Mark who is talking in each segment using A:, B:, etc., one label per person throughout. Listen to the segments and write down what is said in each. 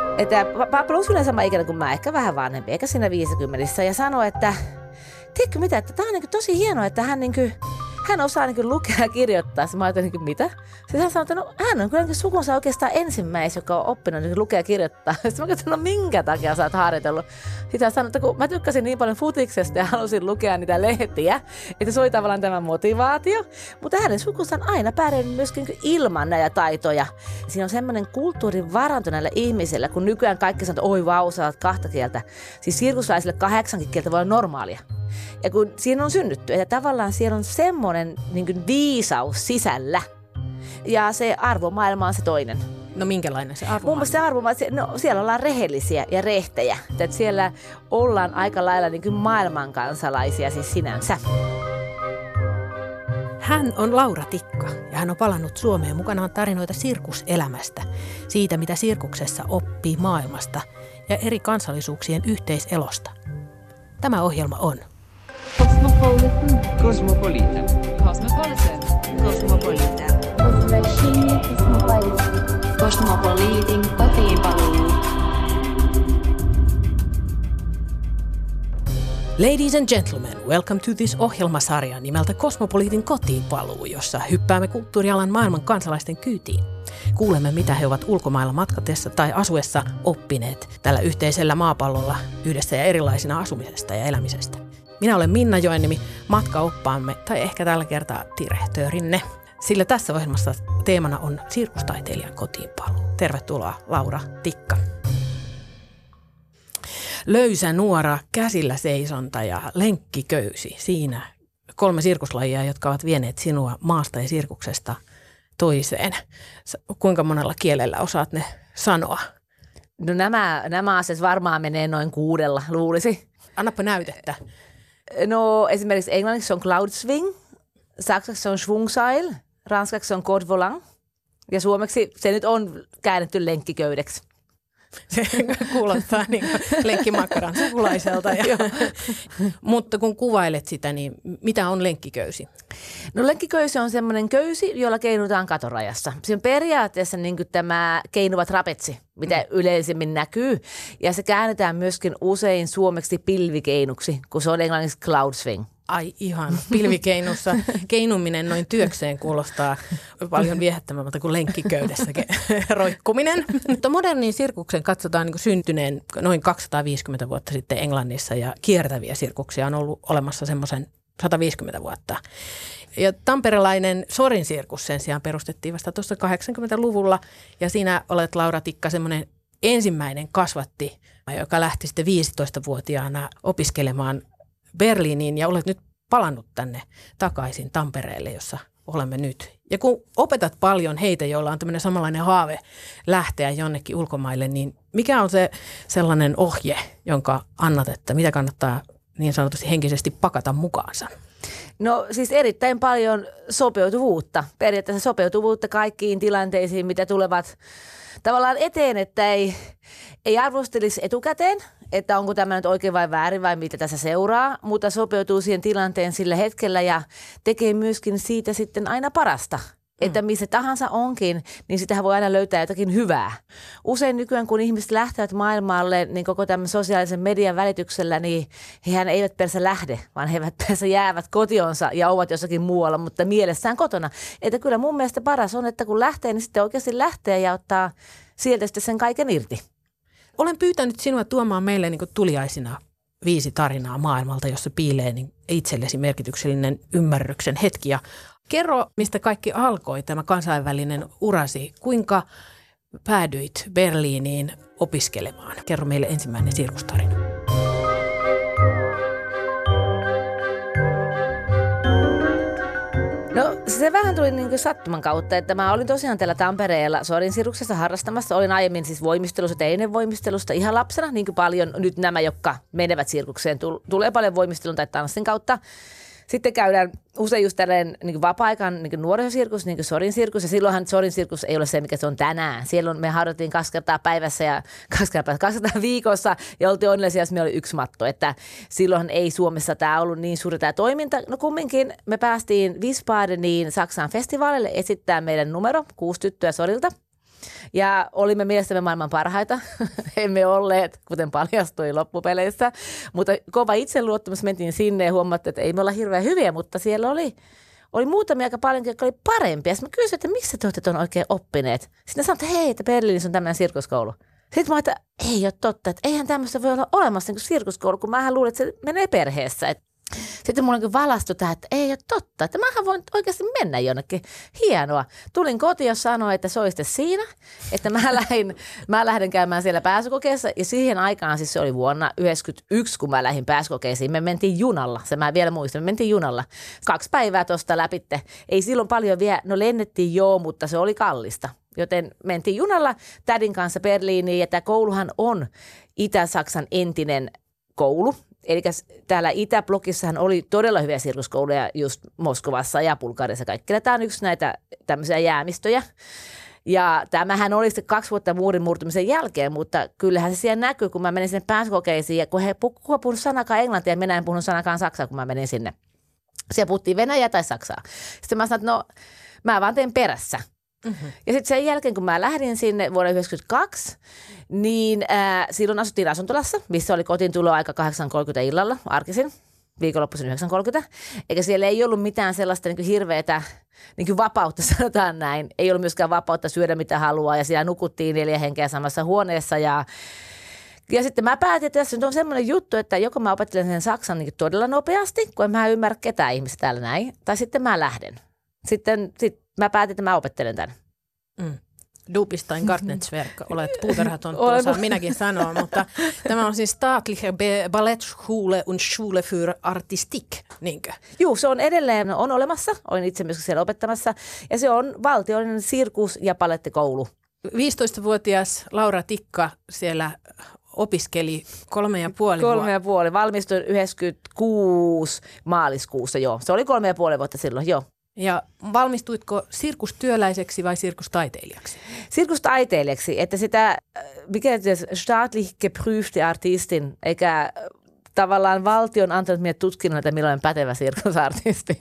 A: Että Pablo on kyllä sama ikäinen kuin mä, ehkä vähän vanhempi, eikä siinä 50. Ja sanoi, että tiedätkö mitä, että tämä on niin tosi hienoa, että hän osaa niin lukea ja kirjoittaa. Mä ajattelin, niin mitä? Sitten hän sanoi, että no, hän on kyllä niin sukunsa oikeastaan ensimmäis, joka on oppinut niin lukea ja kirjoittaa. Sitten mä katsoin, no minkä takia sä oot harjoitellut? Sitten hän sanoi, että kun mä tykkäsin niin paljon futiksesta ja halusin lukea niitä lehtiä, että se oli tavallaan tämä motivaatio. Mutta hänen sukunsa on aina pärjännyt myöskin ilman näitä taitoja. Siinä on semmoinen kulttuurin varanto näillä ihmisillä, kun nykyään kaikki sanoo, että oi vau, sä oot 2 kieltä. Siis sirkuslaisille 8 kieltä voi olla normaalia. Ja kun siinä on synnytty, että tavallaan siellä on semmoinen niin kuin viisaus sisällä ja se arvomaailma on se toinen.
B: No minkälainen se arvomaailma?
A: Mun mielestä se arvomaailma, no siellä ollaan rehellisiä ja rehtejä. Että siellä ollaan aika lailla niin kuin maailmankansalaisia siis sinänsä.
B: Hän on Laura Tikka ja hän on palannut Suomeen mukanaan tarinoita sirkuselämästä, siitä mitä sirkuksessa oppii maailmasta ja eri kansallisuuksien yhteiselosta. Tämä ohjelma on
C: Cosmopolitan.
D: Cosmopolitan.
C: Cosmopolitan.
A: Cosmopolitan.
C: Cosmopoliitin kotiinpaluu.
B: Ladies and gentlemen, welcome to this ohjelmasarja nimeltä Cosmopoliitin kotiinpaluu, jossa hyppäämme kulttuurialan maailman kansalaisten kyytiin. Kuulemme, mitä he ovat ulkomailla matkatessa tai asuessa oppineet tällä yhteisellä maapallolla yhdessä ja erilaisina asumisesta ja elämisestä. Minä olen Minna Joenniemi, matkaoppaamme tai ehkä tällä kertaa direktöörinne, sillä tässä ohjelmassa teemana on sirkustaiteilijan kotiinpaluu. Tervetuloa Laura Tikka. Löysä nuora, käsillä seisonta ja lenkkiköysi. Siinä 3 sirkuslajia, jotka ovat vieneet sinua maasta ja sirkuksesta toiseen. Kuinka monella kielellä osaat ne sanoa?
A: No nämä asiat varmaan menee noin 6, luulisi.
B: Annapa näytettä.
A: No esimerkiksi englanniksi on cloud swing, saksaksi on schwungseil, ranskaksi on corde volant ja suomeksi se nyt on käännetty lenkkiköydeksi.
B: Se kuulostaa niin lenkkimakkaran sukulaiselta. Mutta kun kuvailet sitä, niin mitä on lenkkiköysi?
A: No lenkkiköysi on semmoinen köysi, jolla keinutaan katorajassa. Se on periaatteessa niin kuin tämä keinuva trapetsi, mitä yleisemmin näkyy. Ja se käännetään myöskin usein suomeksi pilvikeinuksi, kun se on englanniksi cloud swing.
B: Ai ihan, pilvikeinussa keinuminen noin työkseen kuulostaa paljon viehättämämmältä kuin lenkkiköyhdessä roikkuminen. Mutta modernin sirkuksen katsotaan niin kuin syntyneen noin 250 vuotta sitten Englannissa ja kiertäviä sirkuksia on ollut olemassa semmoisen 150 vuotta. Ja tamperelainen Sorin sirkus sen sijaan perustettiin vasta tuossa 80-luvulla ja siinä olet Laura Tikka semmoinen ensimmäinen kasvatti, joka lähti sitten 15-vuotiaana opiskelemaan Berliiniin ja olet nyt palannut tänne takaisin Tampereelle, jossa olemme nyt. Ja kun opetat paljon heitä, joilla on tämmöinen samanlainen haave lähteä jonnekin ulkomaille, niin mikä on se sellainen ohje, jonka annat, että mitä kannattaa niin sanotusti henkisesti pakata mukaansa?
A: No siis erittäin paljon sopeutuvuutta, periaatteessa sopeutuvuutta kaikkiin tilanteisiin, mitä tulevat tavallaan eteen, että ei arvostelisi etukäteen, että onko tämä nyt oikein vai väärin vai mitä tässä seuraa, mutta sopeutuu siihen tilanteen sillä hetkellä ja tekee myöskin siitä sitten aina parasta. Että missä tahansa onkin, niin sitähän voi aina löytää jotakin hyvää. Usein nykyään, kun ihmiset lähtevät maailmalle, niin koko tämän sosiaalisen median välityksellä, niin hehän eivät perässä lähde, vaan he eivät perässä jäävät kotionsa ja ovat jossakin muualla, mutta mielessään kotona. Että kyllä mun mielestä paras on, että kun lähtee, niin sitten oikeasti lähtee ja ottaa sieltä sitten sen kaiken irti.
B: Olen pyytänyt sinua tuomaan meille niin kuin tuliaisina 5 tarinaa maailmalta, jossa piilee niin itsellesi merkityksellinen ymmärryksen hetki. Ja kerro, mistä kaikki alkoi tämä kansainvälinen urasi. Kuinka päädyit Berliiniin opiskelemaan? Kerro meille ensimmäinen sirkustarina.
A: No se vähän tuli niin kuin sattuman kautta, että mä olin tosiaan täällä Tampereella Sorin sirkuksessa harrastamassa. Olin aiemmin siis voimistelussa, teinen voimistelusta ihan lapsena, niin kuin paljon nyt nämä, jotka menevät sirkukseen, tulee paljon voimistelun tai tanssin kautta. Sitten käydään usein just tällainen niin vapaa-aikaan niin nuorisosirkus, niin Sorin sirkus. Ja silloinhan Sorin sirkus ei ole se, mikä se on tänään. Siellä me harjoitettiin 2 kertaa päivässä ja 2 kertaa viikossa. Ja oltiin onnellisia, jos meillä oli 1 matto. Että silloinhan ei Suomessa tämä ollut niin suuri tämä toiminta. No kumminkin me päästiin Wiesbadeniin Saksan festivaalille esittää meidän numero 6 tyttöä Sorilta. Ja olimme mielestämme maailman parhaita. Emme olleet, kuten paljastui loppupeleissä. Mutta kova itseluottamus, mentiin sinne ja huomattiin, että ei me olla hirveän hyviä, mutta siellä oli muutamia aika paljon, jotka oli parempia. Sitten mä kysyin, että missä te olette tuon oikein oppineet? Sitten ne sanoivat, että hei, että Berliinissä on tämmöinen sirkuskoulu. Sitten mä että ei ole totta, että eihän tämmöistä voi olla olemassa niin kuin sirkuskoulu, kun mähän luulen, että se menee perheessä. Sitten mulla on valastui tähän, että ei ole totta, että mähän voin oikeasti mennä jonnekin. Hienoa. Tulin kotiin ja sanoin, että se oli sitten siinä, että mä lähden käymään siellä pääsykokeessa. Ja siihen aikaan, siis se oli vuonna 1991, kun mä lähdin pääsykokeisiin, me mentiin junalla. Se mä vielä muistan, me mentiin junalla. 2 päivää tuosta läpitte. Ei silloin paljon vielä, no lennettiin joo, mutta se oli kallista. Joten mentiin junalla tädin kanssa Berliiniin ja tämä kouluhan on Itä-Saksan entinen koulu. Eli täällä Itäblokissahan oli todella hyviä sirkuskouluja just Moskovassa ja Bulgariassa kaikki. Tämä on yksi näitä tämmöisiä jäämistöjä. Ja tämähän oli sitten 2 vuotta muurin murtumisen jälkeen, mutta kyllähän se siellä näkyy, kun mä menin sinne pääsykokeisiin. Ja kun he puhuivat sanakaan englantia, minä en puhunut sanakaan saksaa, kun mä menin sinne. Siellä puhuttiin venäjää tai saksaa. Sitten mä sanoin, että no mä vaan teen perässä. Mm-hmm. Ja sitten sen jälkeen, kun mä lähdin sinne vuonna 1992, niin silloin asuttiin asuntolassa, missä oli kotiin tuloaika 8.30 illalla arkisin, viikonloppuisin 9.30. Eikä siellä ei ollut mitään sellaista niin kuin hirveätä niin kuin vapautta, sanotaan näin. Ei ollut myöskään vapautta syödä mitä haluaa ja siellä nukuttiin 4 henkeä samassa huoneessa ja sitten mä päätin, että tässä on semmoinen juttu, että joko mä opettelen sen saksan niin todella nopeasti, kun en mä ymmärrä ketään ihmistä täällä näin, tai sitten mä lähden. Sitten mä päätin, että mä opettelen tämän.
B: Du bist ein Gartenzwerg, olet puutarhatonttu, osaan minäkin sanoa, mutta tämä on siis Staatliche Ballettschule und Schule für Artistik, niinkö?
A: Joo, se on edelleen on olemassa, olin itse myös siellä opettamassa, ja se on valtiollinen sirkus- ja balettikoulu.
B: 15-vuotias Laura Tikka siellä opiskeli 3,5
A: vuotta. 3,5, valmistuin 96 maaliskuussa, joo. Se oli 3,5 vuotta silloin, joo.
B: Ja valmistuitko sirkustyöläiseksi vai sirkustaiteilijaksi?
A: Sirkustaiteilijaksi, että sitä, mikä staatlich geprüfte Artistin, eikä tavallaan valtio on antanut meille tutkinnon, että milloin on pätevä sirkusartisti.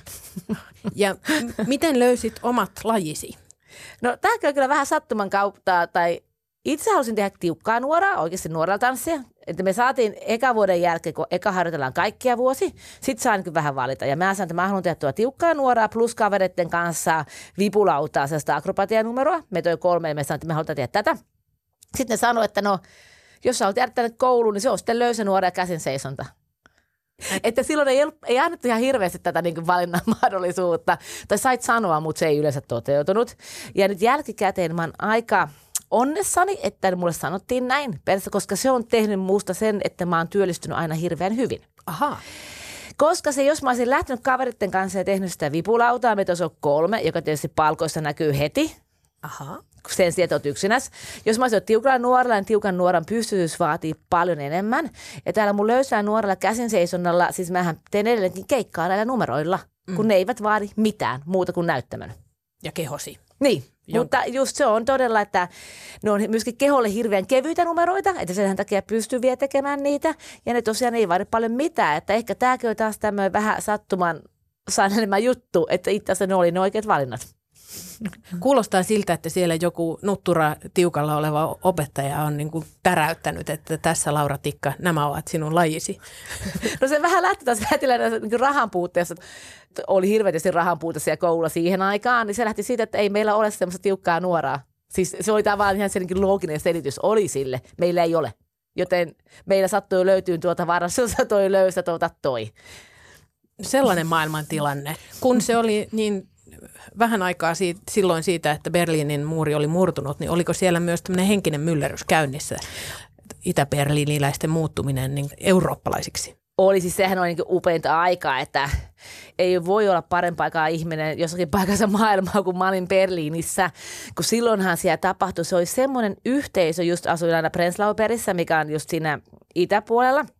B: Ja miten löysit omat lajisi?
A: No tämä on kyllä vähän sattuman kautta, tai itse halusin tehdä tiukkaa nuoraa, oikeasti nuorella tanssia. Että me saatiin eka vuoden jälkeen, kun eka harjoitellaan kaikkia vuosi, sitten saa niin vähän valita. Ja mä sanoin, että mä haluan tehdä tuo tiukkaa nuoraa plus kavereiden kanssa vipulautaa sellaista akrobatianumeroa. Me toi 3 ja me sanoin, että me halutaan tehdä tätä. Sitten ne sanoi, että no, jos sä olet järjestänyt kouluun, niin se on sitten löysä nuora ja käsin seisonta. Että silloin ei annettu ihan hirveästi tätä niin valinnan mahdollisuutta. Tai sait sanoa, mutta se ei yleensä toteutunut. Ja nyt jälkikäteen mä oon aika onnessani, että mulle sanottiin näin, koska se on tehnyt muusta sen, että mä oon työllistynyt aina hirveän hyvin.
B: Aha.
A: Koska jos mä olisin lähtenyt kaveritten kanssa ja tehnyt sitä vipulautaa, meitä olisi 3, joka tietysti palkoissa näkyy heti.
B: Aha.
A: Sen sijaan, että olet yksinäs. Jos mä olisin ollut tiukalla nuorella, niin tiukan nuoran pystyvyys vaatii paljon enemmän. Ja täällä mun löysää nuorella käsin seisonnalla, siis mähän teen edelleenkin keikkaa näillä numeroilla, kun ne eivät vaadi mitään muuta kuin näyttämön.
B: Ja kehosi.
A: Niin. Mutta just se on todella, että ne on myöskin keholle hirveän kevyitä numeroita, että sen takia pystyy vielä tekemään niitä. Ja ne tosiaan ei vaadi paljon mitään, että ehkä tämäkin on taas tämmöinen vähän sattuman sanelema juttu, että itse asiassa ne oli ne oikeat valinnat.
B: Kuulostaa siltä, että siellä joku nuttura tiukalla oleva opettaja on niin kuin täräyttänyt, että tässä Laura Tikka, nämä ovat sinun lajisi.
A: No se vähän lähti taas niin rahan puutteessa. Oli hirveästi rahan puute siellä koululla siihen aikaan, niin se lähti siitä, että ei meillä ole semmoista tiukkaa nuoraa. Siis se oli tavallaan ihan se looginen selitys oli sille. Meillä ei ole. Joten meillä sattui löytyy tuolta varassa, toi löysä, toi.
B: Sellainen maailmantilanne. Kun se oli niin vähän aikaa silloin siitä, että Berliinin muuri oli murtunut, niin oliko siellä myös tämmöinen henkinen myllerrys käynnissä, itä-berliiniläisten muuttuminen niin eurooppalaisiksi?
A: Oli, siis sehän on niin upeinta aikaa, että ei voi olla parempaa ihminen jossakin paikassa maailmaa kuin mä olin Berliinissä, kun silloinhan siellä tapahtui, se oli semmoinen yhteisö, just asuin aina Prenzlauer Bergissä, mikä on just siinä itäpuolella.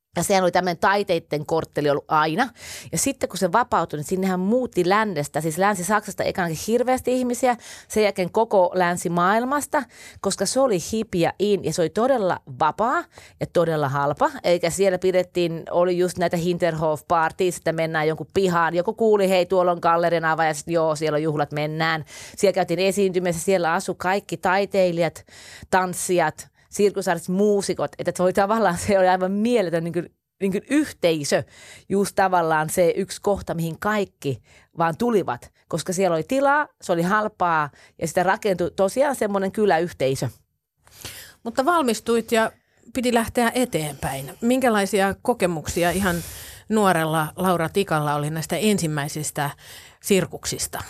A: Ja sehän oli tämmöinen taiteiden kortteli ollut aina. Ja sitten kun se vapautui, niin sinnehän muutti lännestä, siis Länsi-Saksasta ekanakin hirveästi ihmisiä, sen jälkeen koko länsimaailmasta, koska se oli hip ja in ja se oli todella vapaa ja todella halpa. Eikä siellä oli just näitä Hinterhof-parties, että mennään jonkun pihaan. Joku kuuli, hei tuolla on gallerin ava ja sitten joo, siellä on juhlat, mennään. Siellä käytiin esiintymässä, siellä asui kaikki taiteilijat, tanssijat, sirkusartistit, muusikot, että se oli tavallaan, se oli aivan mieletön niin kuin yhteisö, just tavallaan se yksi kohta, mihin kaikki vaan tulivat, koska siellä oli tilaa, se oli halpaa ja sitä rakentui tosiaan semmoinen kyläyhteisö.
B: Mutta valmistuit ja piti lähteä eteenpäin. Minkälaisia kokemuksia ihan nuorella Laura Tikalla oli näistä ensimmäisistä sirkuksista?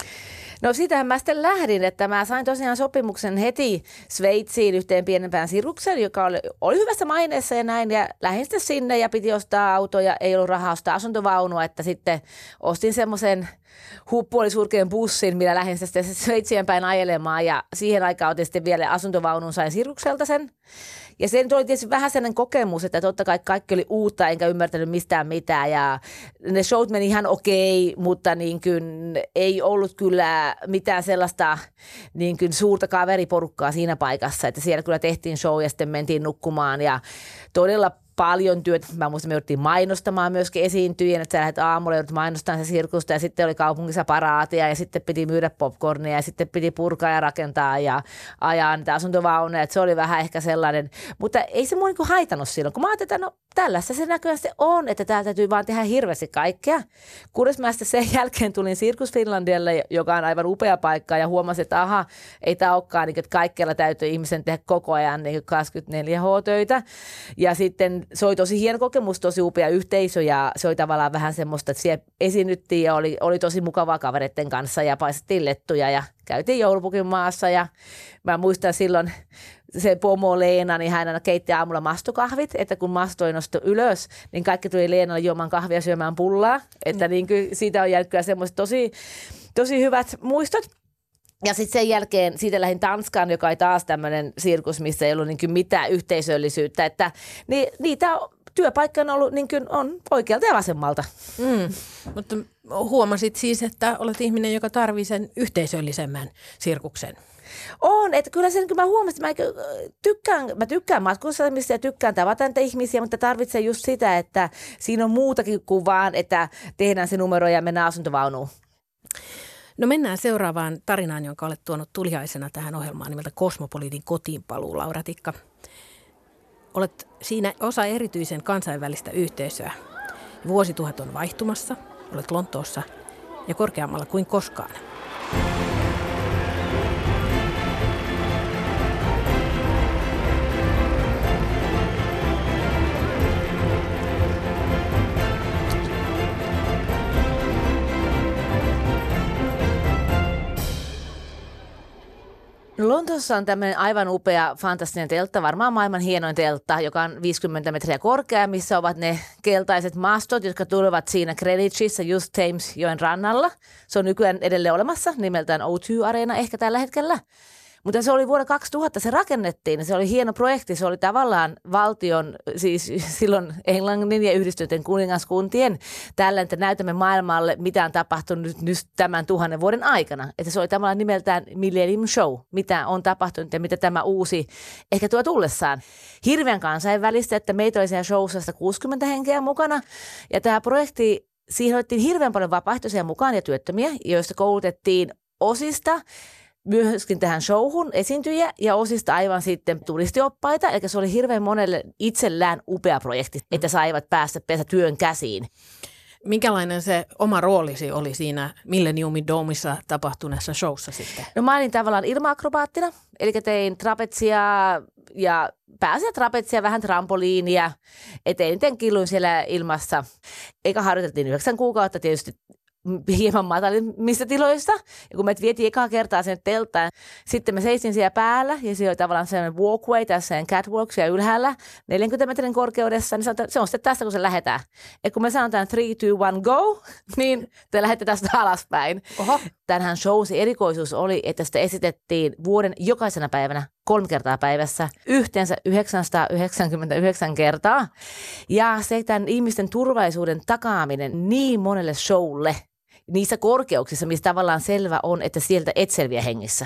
A: No sitähän mä sitten lähdin, että mä sain tosiaan sopimuksen heti Sveitsiin yhteen pienempään sirkukseen, joka oli hyvässä maineessa ja näin. Ja lähdin sitten sinne ja piti ostaa autoja, ei ollut rahaa ostaa asuntovaunua, että sitten ostin semmoisen puolisurkean bussin, millä lähdin sitten Sveitsiin päin ajelemaan. Ja siihen aikaan otin sitten vielä asuntovaunun, sain sirkukselta sen. Ja se nyt oli tietysti vähän sellainen kokemus, että totta kai kaikki oli uutta, enkä ymmärtänyt mistään mitään. Ja ne showt meni ihan okei, mutta niin kuin ei ollut kyllä mitään sellaista niin kuin suurta kaveriporukkaa siinä paikassa. Että siellä kyllä tehtiin show ja sitten mentiin nukkumaan ja todella paljon työtä. Mä muistan, me jouduttiin mainostamaan myöskin esiintyjien, että sä lähdet aamulla joudut mainostamaan se sirkusta ja sitten oli kaupungissa paraatia ja sitten piti myydä popcornia ja sitten piti purkaa ja rakentaa ja ajaa niitä asuntovauneja. Että se oli vähän ehkä sellainen, mutta ei se mua niin kuin haitannut silloin, kun mä ajattelin, että no tällaista se näköjään se on, että täällä täytyy vaan tehdä hirveästi kaikkea. Kunnes mä sitten sen jälkeen tulin Circus Finlandialle, joka on aivan upea paikka ja huomasin, että aha, ei tämä olekaan, niin, että kaikkialla täytyy ihmisen tehdä koko ajan niin 24H-töitä ja sitten se oli tosi hieno kokemus, tosi upea yhteisö ja se oli tavallaan vähän semmoista, että siellä esiinnyttiin ja oli tosi mukavaa kavereiden kanssa ja paistettiin lettuja ja käytiin joulupukin maassa ja mä muistan silloin se pomo Leena, niin hän aina keitti aamulla mastokahvit, että kun masto ei nostu ylös, niin kaikki tuli Leenalle juomaan kahvia syömään pullaa, että niin kuin siitä on jäänyt kyllä semmoiset tosi hyvät muistot. Ja sitten sen jälkeen siitä lähdin Tanskaan, joka ei taas tämmöinen sirkus, missä ei ollut niin mitään yhteisöllisyyttä, että niitä työpaikka on ollut niin on oikealta ja vasemmalta.
B: Mutta huomasit siis, että olet ihminen, joka tarvitsee sen yhteisöllisemmän sirkuksen.
A: On, että kyllä sen, kun mä huomasin, että mä tykkään matkustamista ja tykkään tavata näitä ihmisiä, mutta tarvitsee just sitä, että siinä on muutakin kuin vaan, että tehdään se numero ja mennään asuntovaunuun.
B: No mennään seuraavaan tarinaan, jonka olet tuonut tuliaisena tähän ohjelmaan nimeltä Kosmopoliitin kotiinpaluu, Laura Tikka. Olet siinä osa erityisen kansainvälistä yhteisöä. Vuosituhat on vaihtumassa, olet Lontoossa ja korkeammalla kuin koskaan.
A: Lontoossa on tämmöinen aivan upea, fantastinen teltta, varmaan maailman hienoin teltta, joka on 50 metriä korkea, missä ovat ne keltaiset mastot, jotka tulevat siinä Greenwichissä just Thamesjoen rannalla. Se on nykyään edelleen olemassa, nimeltään O2-areena ehkä tällä hetkellä. Mutta se oli vuonna 2000, se rakennettiin, se oli hieno projekti, se oli tavallaan valtion, siis silloin Englannin ja Yhdistyneen kuningaskuntien tällä, että näytämme maailmalle, mitä on tapahtunut nyt tämän 1000 vuoden aikana. Että se oli tavallaan nimeltään Millennium Show, mitä on tapahtunut ja mitä tämä uusi ehkä tuo tullessaan. Hirveän kansainvälistä, että meitä oli siellä showssa 160 henkeä mukana ja tämä projekti, siihen otettiin hirveän paljon vapaaehtoisia mukaan ja työttömiä, joista koulutettiin osista, myöskin tähän showhun esiintyjiä ja osista aivan sitten turistioppaita. Eli se oli hirveän monelle itsellään upea projekti, että saivat päästä työn käsiin.
B: Minkälainen se oma roolisi oli siinä Millenniumin Domessa tapahtuneessa showssa sitten?
A: No mä olin tavallaan ilma-akrobaattina, eli tein trapetsia ja pääsin trapetsia, vähän trampoliinia, eniten killuin siellä ilmassa. Eikä harjoiteltiin 9 kuukautta tietysti hieman matalimmista tiloista. Ja kun me vietiin ekaa kertaa sen telttaan, sitten me seistin siellä päällä ja siellä oli tavallaan sellainen walkway, tässä catwalk siellä ylhäällä 40 metrin korkeudessa, niin sanotaan, se on sitten tästä, kun se lähdetään. Ja kun me sanotaan 3, 2, 1, go, niin te lähdette tästä alaspäin.
B: Oho.
A: Tänhän showsi erikoisuus oli, että sitä esitettiin vuoden jokaisena päivänä 3 kertaa päivässä, yhteensä 999 kertaa. Ja se tämän ihmisten turvallisuuden takaaminen niin monelle showlle, niissä korkeuksissa, missä tavallaan selvä on, että sieltä et selviä hengissä.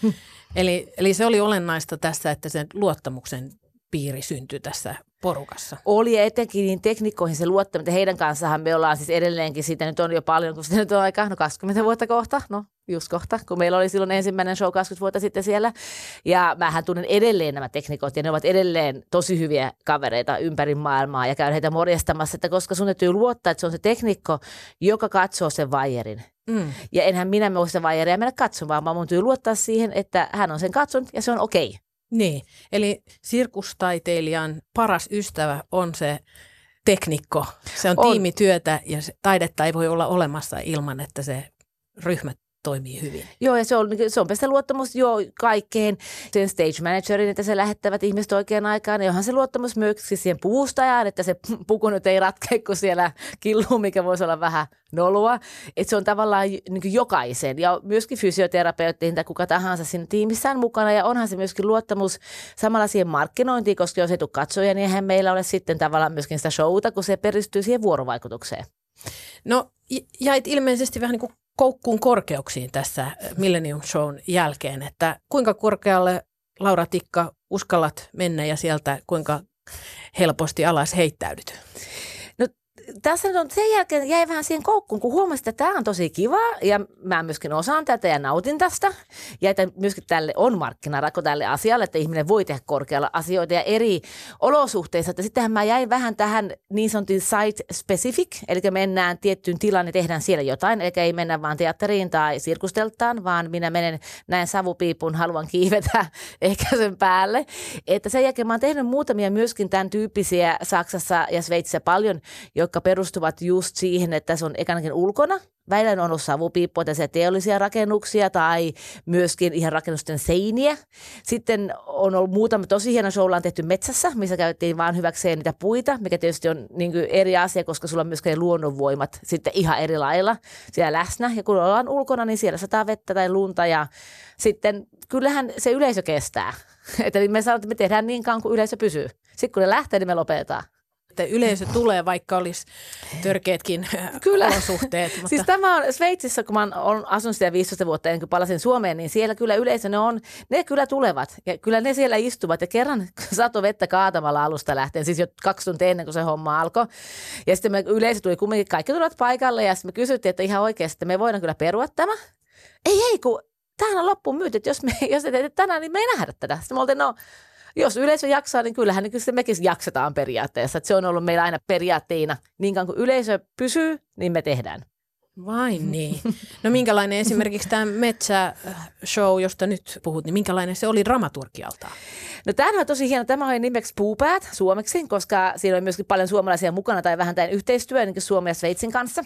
B: Eli se oli olennaista tässä, että sen luottamuksen piiri syntyi tässä porukassa.
A: Oli ja etenkin niin teknikkoihin se luottaminen. Heidän kanssahan me ollaan siis edelleenkin, siitä nyt on jo paljon, kun sitä nyt on aika, 20 vuotta kohta, just kohta, kun meillä oli silloin ensimmäinen show 20 vuotta sitten siellä. Ja mähän tunnen edelleen nämä teknikot ja ne ovat edelleen tosi hyviä kavereita ympäri maailmaa ja käyn heitä morjestamassa, että koska sun täytyy luottaa, että se on se teknikko, joka katsoo sen vaijerin. Ja enhän minä voi sitä vaijeria mennä katsomaan, vaan mun täytyy luottaa siihen, että hän on sen katsonut ja se on okei.
B: Niin, eli sirkustaiteilijan paras ystävä on se teknikko. Se on tiimityötä ja taidetta ei voi olla olemassa ilman, että se ryhmä toimii hyvin.
A: Joo, ja se on sitä luottamus kaikkeen. Sen stage managerin, että se lähettävät ihmiset oikeaan aikaan. Ja onhan se luottamus myös siihen puvustajaan, että se puku nyt ei ratkea, kun siellä killuu, mikä voisi olla vähän noloa. Että se on tavallaan niin jokaisen. Ja myöskin fysioterapeuttiin tai kuka tahansa siinä tiimissään mukana. Ja onhan se myöskin luottamus samalla siihen markkinointiin, koska jos ei tule katsoja, niin eihän meillä ole sitten tavallaan myöskin sitä showta, kun se perustyy siihen vuorovaikutukseen.
B: No, jäit ilmeisesti vähän niin kuin koukkuun korkeuksiin tässä Millennium Shown jälkeen, että kuinka korkealle, Laura Tikka, uskallat mennä ja sieltä kuinka helposti alas heittäydyt?
A: No tässä on, sen jälkeen jäi vähän siihen koukkuun, kun huomasin, että tämä on tosi kiva ja mä myöskin osaan tätä ja nautin tästä. Ja että myöskin tälle on markkinarako tälle asialle, että ihminen voi tehdä korkealla asioita ja eri olosuhteissa. Että sittenhän mä jäin vähän tähän niin sanotun site specific, eli mennään tiettyyn tilaan ja tehdään siellä jotain. Eli ei mennä vaan teatteriin tai sirkusteltaan, vaan minä menen näin savupiipun, haluan kiivetä ehkä sen päälle. Että sen jälkeen mä oon tehnyt muutamia myöskin tämän tyyppisiä Saksassa ja Sveitsissä paljon, jotka perustuvat just siihen, että se on ekanakin ulkona. Välillä on ollut savupiippuja, teollisia rakennuksia tai myöskin ihan rakennusten seiniä. Sitten on ollut muutama tosi hieno show, on tehty metsässä, missä käytettiin vaan hyväkseen niitä puita, mikä tietysti on niin kuin eri asia, koska sulla on myöskin luonnonvoimat sitten ihan eri lailla siellä läsnä. Ja kun ollaan ulkona, niin siellä sataa vettä tai lunta ja sitten kyllähän se yleisö kestää. Että me sanotaan, että me tehdään niin kauan kuin yleisö pysyy. Sitten kun ne lähtee, niin me lopetetaan.
B: Että yleisö tulee, vaikka olisi törkeätkin olosuhteet. Mutta...
A: Siis tämä on Sveitsissä, kun mä olen asunut siellä 15 vuotta ennen kuin palasin Suomeen, niin siellä kyllä yleisö ne kyllä tulevat. Ja kyllä ne siellä istuvat ja kerran sato vettä kaatamalla alusta lähtien, siis jo 2 tuntia ennen kuin se homma alkoi. Ja sitten yleisö tuli kumminkin, kaikki tulivat paikalle ja sitten me kysyttiin, että ihan oikeasti, että me voidaan kyllä perua tämä. Ei, kun tämähän on loppuun myyty, että jos te teette tänään, niin me ei nähdä tätä. Sitten me oltiin, jos yleisö jaksaa, niin kyllähän niin kyllä mekin jaksetaan periaatteessa. Että se on ollut meillä aina periaatteena. Niin kauan kuin yleisö pysyy, niin me tehdään.
B: Vain niin. No minkälainen esimerkiksi tämä metsäshow, josta nyt puhut, niin minkälainen se oli dramaturgialtaan?
A: No tämähän on tosi hieno. Tämä oli nimeksi Puupäät suomeksi, koska siinä oli myöskin paljon suomalaisia mukana tai vähän tämän yhteistyö niin kuin Suomen ja Sveitsin kanssa.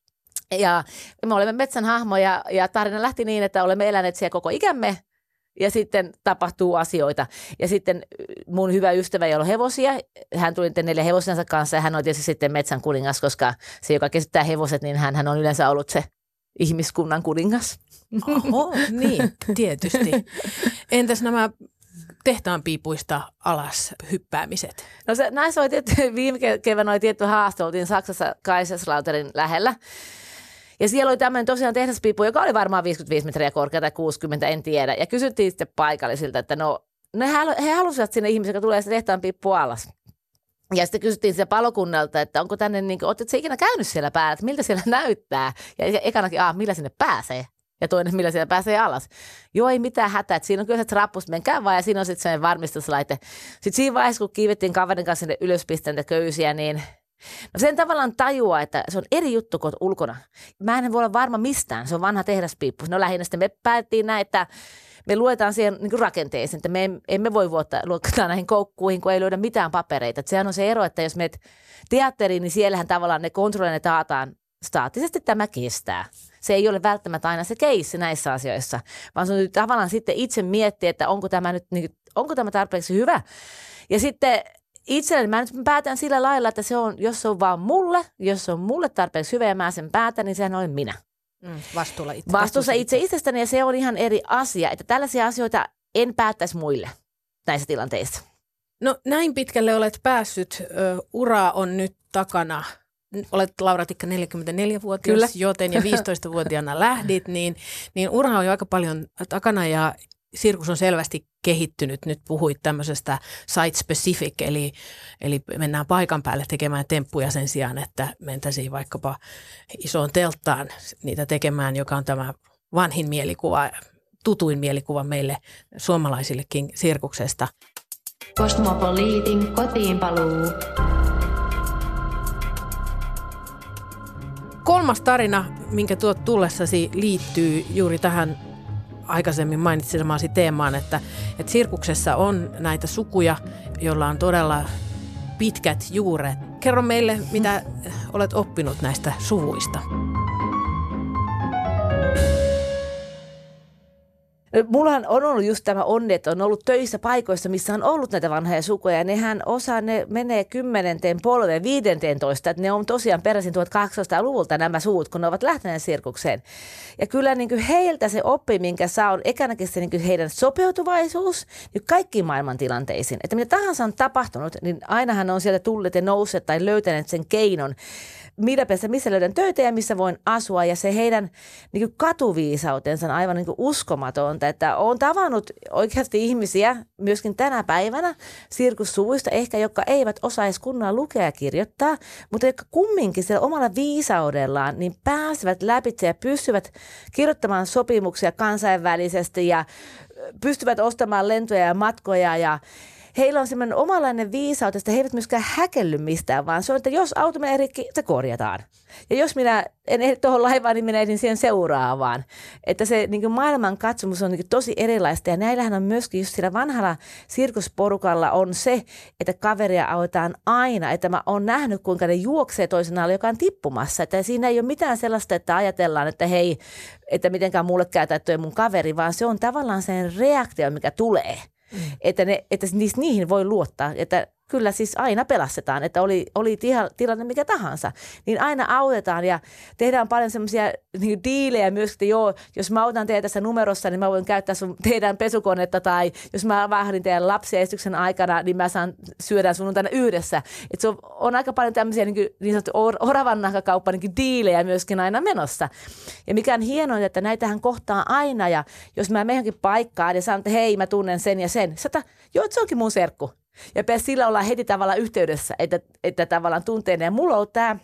A: Ja me olemme metsän hahmoja ja tarina lähti niin, että olemme eläneet siellä koko ikämme. Ja sitten tapahtuu asioita. Ja sitten mun hyvä ystävä, jolla on hevosia, hän tuli 4 hevosensa kanssa ja hän on tietysti sitten metsän kuningas, koska se, joka käsittää hevoset, niin hän on yleensä ollut se ihmiskunnan kuningas.
B: Oho, niin, tietysti. Entäs nämä tehtaanpiipuista alas hyppäämiset?
A: No näissä oli viime keväänä oli tietty haaste, oltiin Saksassa Kaiserslauterin lähellä. Ja siellä oli tämmöinen tosiaan tehdaspiippu, joka oli varmaan 55 metriä korkea tai 60, en tiedä. Ja kysyttiin sitten paikallisilta, että he halusivat sinne ihmisiä, jotka tulee sitä tehtaanpiippua alas. Ja sitten kysyttiin sitä palokunnalta, että onko tänne, niin kuin, oletko ikinä käynyt siellä päällä, että miltä siellä näyttää. Ja ekanakin, millä sinne pääsee. Ja toinen, millä siellä pääsee alas. Joo, ei mitään hätää. Siinä on kyllä se trappus, menkää vaan ja siinä on sitten sellainen varmistuslaite. Sitten siinä vaiheessa, kun kiivettiin kaverin kanssa sinne ylös pistää köysiä, niin sen tavallaan tajua, että se on eri juttu kuin ulkona. Mä en voi olla varma mistään. Se on vanha tehdaspiippu. No lähinnä sitten me päätettiin näin, että me luetaan siihen niin kuin rakenteeseen, että me emme voi luottaa näihin koukkuihin, kun ei löydä mitään papereita. Että sehän on se ero, että jos menet teatteriin, niin siellähän tavallaan ne kontrolloivat taataan staattisesti tämä kestää. Se ei ole välttämättä aina se keissi näissä asioissa, vaan se on tavallaan sitten itse miettiä, että onko tämä tarpeeksi hyvä. Ja sitten itselleni mä nyt päätän sillä lailla, että jos se on vaan mulle, jos se on mulle tarpeeksi hyvä ja mä sen päätän, niin sehän olen minä.
B: Vastuussa itse
A: itsestäni ja se on ihan eri asia, että tällaisia asioita en päättäisi muille näissä tilanteissa.
B: No näin pitkälle olet päässyt. Ura on nyt takana. Olet Laura-Tikka 44-vuotias,
A: Kyllä.
B: joten ja 15-vuotiaana lähdit, niin ura on jo aika paljon takana ja sirkus on selvästi kehittynyt. Nyt puhuit tämmöisestä site-specific, eli mennään paikan päälle tekemään temppuja sen sijaan, että mentäisiin vaikkapa isoon telttaan niitä tekemään, joka on tämä vanhin mielikuva, tutuin mielikuva meille suomalaisillekin sirkuksesta.
C: Kosmopoliitin kotiin paluu.
B: Kolmas tarina, minkä tuot tullessasi, liittyy juuri tähän aikaisemmin mainitsemasi teemaan, että sirkuksessa on näitä sukuja, joilla on todella pitkät juuret. Kerro meille, mitä olet oppinut näistä suvuista.
A: Mullahan on ollut just tämä onni, että on ollut töissä paikoissa, missä on ollut näitä vanhoja sukuja. Nehän ne menee 10. polveen, 15. Että ne on tosiaan peräisin 1800-luvulta nämä suvut, kun ne ovat lähteneet sirkukseen. Ja kyllä niin kuin heiltä se oppi, minkä saa, on ekanakin se niin kuin heidän sopeutuvaisuus niin kaikkiin maailman tilanteisiin. Että mitä tahansa on tapahtunut, niin ainahan on sieltä tulleet ja nousseet tai löytäneet sen keinon, missä löydän töitä ja missä voin asua. Ja se heidän niin kuin katuviisautensa on aivan niin kuin uskomatonta, että olen tavannut oikeasti ihmisiä myöskin tänä päivänä sirkussuvuista ehkä, jotka eivät osaisi kunnolla lukea ja kirjoittaa, mutta jotka kumminkin siellä omalla viisaudellaan niin pääsevät läpitse ja pystyvät kirjoittamaan sopimuksia kansainvälisesti ja pystyvät ostamaan lentoja ja matkoja ja heillä on semmoinen omanlainen viisaus, että he eivät myöskään häkelly mistään, vaan se on, että jos auto menee rikki, se korjataan. Ja jos minä en ehdi tuohon laivaan, niin minä ehdin siihen seuraavaan. Että se niin kuin maailman katsomus on niin kuin tosi erilaista. Ja näillähän on myöskin just sillä vanhalla sirkusporukalla on se, että kaveria autetaan aina. Että mä oon nähnyt, kuinka ne juoksee toisenaan, joka on tippumassa. Että siinä ei ole mitään sellaista, että ajatellaan, että hei, että mitenkään mulle käy toi mun kaveri, vaan se on tavallaan sen reaktio, mikä tulee. Että niihin voi luottaa, että kyllä siis aina pelastetaan, että oli tilanne mikä tahansa, niin aina autetaan ja tehdään paljon semmoisia niin diilejä myös, että joo, jos mä autan teitä tässä numerossa, niin mä voin käyttää teidän pesukonetta tai jos mä vahdin teidän lapsiesityksen aikana, niin mä saan syödä sunnuntaina yhdessä. Että se on aika paljon tämmöisiä niin sanottu oravannahkakauppa niin diilejä myöskin aina menossa. Ja mikä on hienoa, että näitähän kohtaa aina ja jos mä menenkin paikkaan ja sanon, että hei, mä tunnen sen ja sen, joo, se onkin mun serkku. Ja sillä ollaan heti tavallaan yhteydessä, että tavallaan tunteena. Ja mulla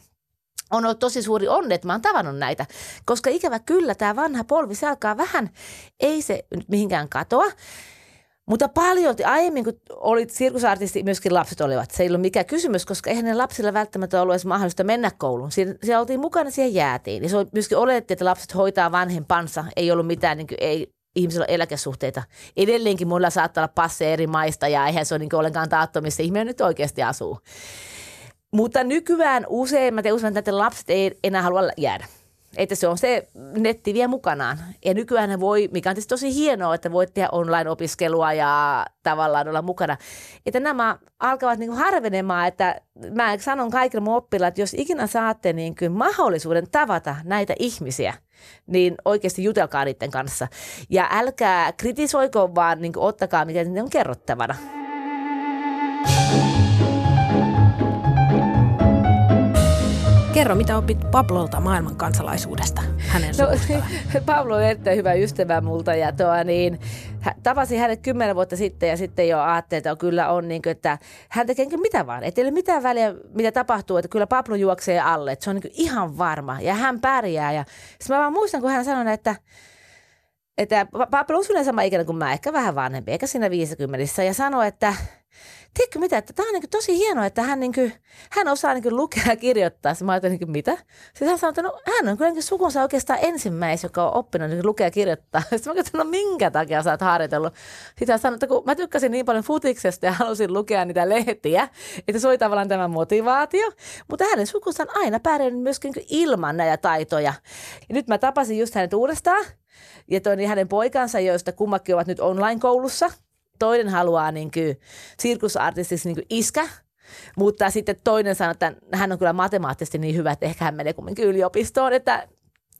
A: on ollut tosi suuri onne, että mä oon tavannut näitä. Koska ikävä kyllä tämä vanha polvi, se alkaa vähän, ei se nyt mihinkään katoa. Mutta paljon aiemmin, kun olit sirkusartisti, myöskin lapset olivat. Se ei ollut mikään kysymys, koska eihän ne lapsilla välttämättä ollut edes mahdollista mennä kouluun. Siellä oltiin mukana, siihen jäätiin. Ja se myöskin oletettiin, että lapset hoitaa vanhempansa. Ei ollut mitään, niin kuin, ei ihmisillä on eläkesuhteita. Edelleenkin mulla saattaa olla passeja eri maista ja eihän se ole niin ollenkaan taattu, missä ihminen nyt oikeasti asuu. Mutta nykyään useimmat ja useimmat näitä lapset ei enää halua jäädä. Että se on se netti vie mukanaan. Ja nykyään ne voi, mikä on tietysti tosi hienoa, että voit tehdä online-opiskelua ja tavallaan olla mukana. Että nämä alkavat niin kuin harvenemaan, että mä sanon kaikille mun oppilaille, että jos ikinä saatte niin kuin mahdollisuuden tavata näitä ihmisiä, niin oikeasti jutelkaa niiden kanssa. Ja älkää kritisoiko, vaan niin kuin ottakaa, mitä niiden on kerrottavana.
B: Kerro, mitä opit Pablolta maailman kansalaisuudesta, hänen suvustaan?
A: Pablo on erittäin hyvä ystävä multa ja tapasin hänet 10 vuotta sitten ja sitten jo ajattelin, että kyllä on niin kuin, että hän tekee mitä vaan. Että ei ole mitään väliä, mitä tapahtuu, että kyllä Pablo juoksee alle, että se on niin kuin ihan varma ja hän pärjää. Ja mä vaan muistan, kun hän sanoi, että Pablo on suunnilleen sama ikäinen kuin mä, ehkä vähän vanhempi, eikä siinä 50 ja sanoi, että tiedätkö mitä, että tämä on niin kuin tosi hienoa, että hän osaa niin kuin lukea ja kirjoittaa. Mä ajattelin, niin mitä? Sitten hän sanoi, että no, hän on kyllä niin sukunsa oikeastaan ensimmäis, joka on oppinut niin lukea ja kirjoittaa. Sitten mä katsoin, no minkä takia sä oot harjoitellut? Sitten hän sanoi, että kun mä tykkäsin niin paljon futiksesta ja halusin lukea niitä lehtiä, että se oli tavallaan tämä motivaatio. Mutta hänen sukunsa on aina pärjännyt myöskin ilman näitä taitoja. Ja nyt mä tapasin just hänet uudestaan ja hänen poikansa, joista kummakin ovat nyt online-koulussa. Toinen haluaa niin kuin sirkusartistiksi niin kuin iskä, mutta sitten toinen sanoo, että hän on kyllä matemaattisesti niin hyvä, että ehkä hän menee kumminkin yliopistoon. Että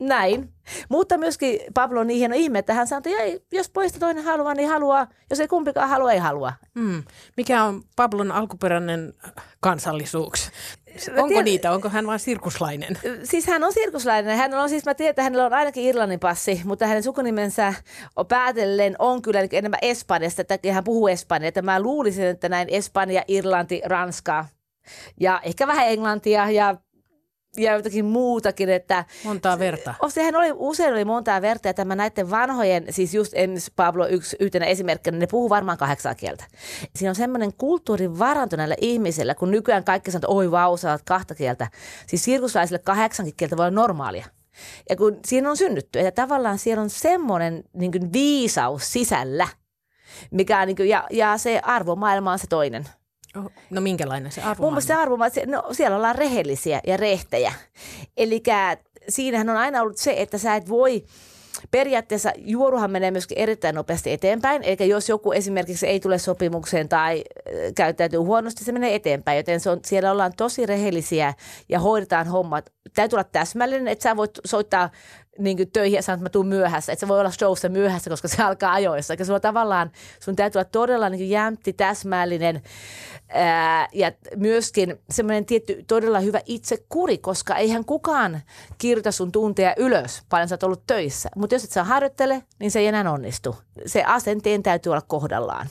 A: Näin. Mutta myöskin Pablo on niin hieno ihme, että hän sanoo, että jos poista toinen haluaa, niin haluaa. Jos ei kumpikaan halua, ei halua.
B: Mikä on Pablon alkuperäinen kansallisuus? Onko niitä? Onko hän vain sirkuslainen?
A: Siis hän on sirkuslainen. Mä tiedän, että hänellä on ainakin Irlannin passi, mutta hänen sukunimensä päätellen on kyllä enemmän Espanjasta, että hän puhuu espanjaa. Että mä luulisin, että näin Espanja, Irlanti, Ranska ja ehkä vähän Englantia ja jotakin muutakin, että
B: montaa verta.
A: Sehän usein oli montaa verta, ja tämä näiden vanhojen, siis just Pablo yhtenä esimerkkinä, ne puhuu varmaan 8 kieltä. Siinä on semmoinen kulttuurin varanto näillä ihmisillä, kun nykyään kaikki sanoo, että oi vau, sä oot 2 kieltä. Siis sirkuslaisille 8 kieltä voi olla normaalia. Ja kun siinä on synnytty, että tavallaan siellä on semmoinen niin kuin viisaus sisällä, mikä on, niin kuin, ja se arvomaailma on se toinen.
B: No minkälainen se arvomaailma?
A: Mun mielestä se arvomaailma, siellä ollaan rehellisiä ja rehtejä. Eli siinähän on aina ollut se, että sä et voi, periaatteessa juoruhan menee myöskin erittäin nopeasti eteenpäin. Eli jos joku esimerkiksi ei tule sopimukseen tai käyttäytyy huonosti, se menee eteenpäin. Joten siellä ollaan tosi rehellisiä ja hoidetaan hommat. Täytyy olla täsmällinen, että sä voit soittaa niin töihin ja sanoa, että mä tuun myöhässä. Että sä voi olla showssa myöhässä, koska se alkaa ajoissa. Eli sun täytyy olla todella niin jämpti, täsmällinen ja myöskin semmoinen tietty todella hyvä itsekuri, koska eihän kukaan kirjoita sun tunteja ylös, paljon sä oot ollut töissä. Mutta jos et sä harjoittele, niin se ei enää onnistu. Se asenteen täytyy olla kohdallaan.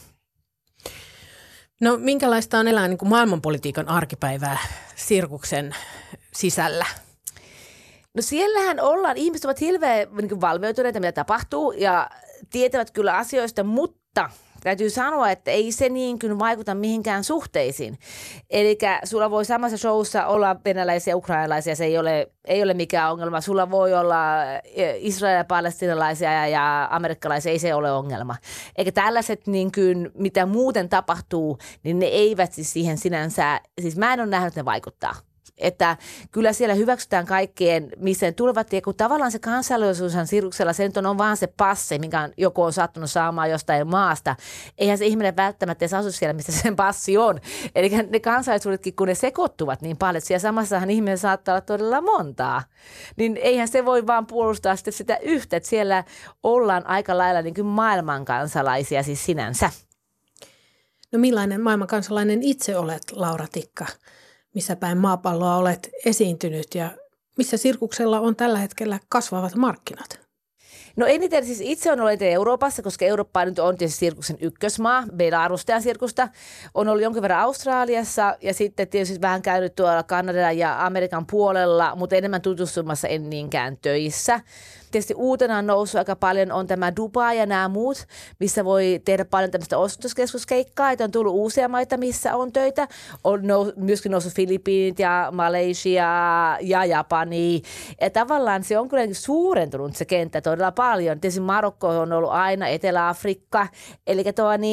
B: No minkälaista on elää niin kuin maailmanpolitiikan arkipäivää sirkuksen sisällä?
A: No siellähän ihmiset ovat hirveän niin valveutuneita, mitä tapahtuu ja tietävät kyllä asioista, mutta täytyy sanoa, että ei se niin kuin vaikuta mihinkään suhteisiin. Eli sulla voi samassa showssa olla venäläisiä ja ukrainalaisia, se ei ole mikään ongelma. Sulla voi olla israelia, palestiinalaisia ja amerikkalaisia, ei se ole ongelma. Eikä tällaiset, niin kuin, mitä muuten tapahtuu, niin ne eivät siis siihen sinänsä, siis mä en ole nähnyt, että ne vaikuttaa. Että kyllä siellä hyväksytään kaikkien, missä ne tulevat. Ja kun tavallaan se kansallisuushan sirkuksella, se nyt on vaan se passi, minkä joku on sattunut saamaan jostain maasta. Eihän se ihminen välttämättä edes asu siellä, missä sen passi on. Eli ne kansallisuudetkin, kun ne sekoittuvat niin paljon, että siellä samassahan ihminen saattaa olla todella montaa. Niin eihän se voi vaan puolustaa sitä yhtä, että siellä ollaan aika lailla niin kuin maailman kansalaisia siis sinänsä.
B: No millainen maailman kansalainen itse olet, Laura Tikka? Missä päin maapalloa olet esiintynyt ja missä sirkuksella on tällä hetkellä kasvavat markkinat?
A: No eniten siis itse on ollut Euroopassa, koska Eurooppa nyt on tietysti sirkuksen ykkösmaa. Meillä arvostetaan sirkusta. On ollut jonkin verran Australiassa ja sitten tietysti vähän käynyt tuolla Kanadan ja Amerikan puolella, mutta enemmän tutustumassa en niinkään töissä. Tietysti uutena on noussut aika paljon on tämä Dubai ja nämä muut, missä voi tehdä paljon tämmöistä ostoskeskuskeikkaa. Että on tullut uusia maita, missä on töitä. On myöskin noussut Filippiinit ja Malaysia ja Japani. Ja tavallaan se on kyllä suurentunut se kenttä todella paljon. Tietysti Marokko on ollut aina, Etelä-Afrikka. Eli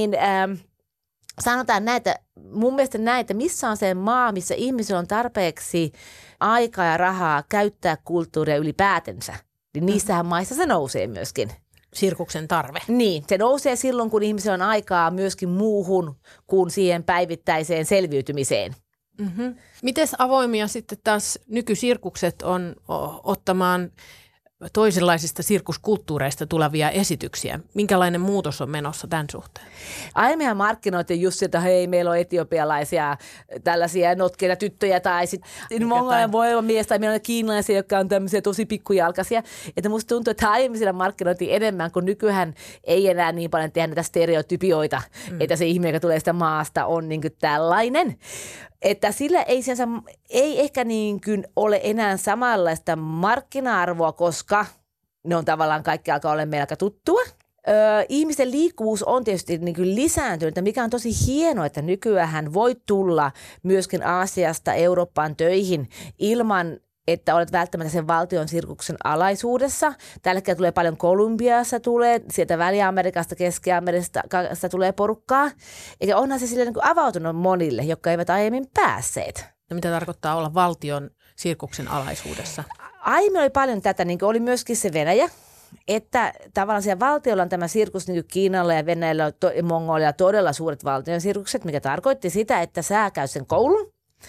A: sanotaan näitä, mun mielestä näitä, missä on se maa, missä ihmisillä on tarpeeksi aikaa ja rahaa käyttää kulttuuria ylipäätänsä. Niin niissähän maissa se nousee myöskin.
B: Sirkuksen tarve.
A: Niin, se nousee silloin, kun ihmisillä on aikaa myöskin muuhun kuin siihen päivittäiseen selviytymiseen.
B: Mm-hmm. Mites avoimia sitten taas nykysirkukset on ottamaan toisenlaisista sirkuskulttuureista tulevia esityksiä? Minkälainen muutos on menossa tämän suhteen?
A: Aiemminhan markkinoitiin just sitä, hei, meillä on etiopialaisia tällaisia notkeita tyttöjä tai sitten mongolian voi olla mies tai meillä on kiinalaisia, jotka on tämmöisiä tosi pikkujalkaisia. Että musta tuntuu, että aiemmin siellä markkinoitiin enemmän, kun nykyään ei enää niin paljon tehdä näitä stereotypioita, että se ihminen, joka tulee sitä maasta, on niin kuin tällainen. Että sillä ei ehkä niin kuin ole enää samanlaista markkina-arvoa, koska ne on tavallaan kaikki alkaa olla meillä aika tuttua. Ihmisten liikkuvuus on tietysti niin kuin lisääntynyt, mikä on tosi hienoa, että nykyään voi tulla myöskin Aasiasta Eurooppaan töihin ilman, että olet välttämättä sen valtion sirkuksen alaisuudessa. Tällä hetkellä tulee paljon Kolumbiassa, sieltä Väli-Amerikasta, Keski-Amerikasta tulee porukkaa. Eikä onhan se silleen niin kuin avautunut monille, jotka eivät aiemmin päässeet.
B: No mitä tarkoittaa olla valtion sirkuksen alaisuudessa?
A: Aiemmin oli paljon tätä, niin kuin oli myöskin se Venäjä. Että tavallaan siellä valtiolla on tämä sirkus, niin kuin Kiinalla ja Venäjällä ja Mongolialla todella suuret valtion sirkukset, mikä tarkoitti sitä, että sä käyt sen koulun.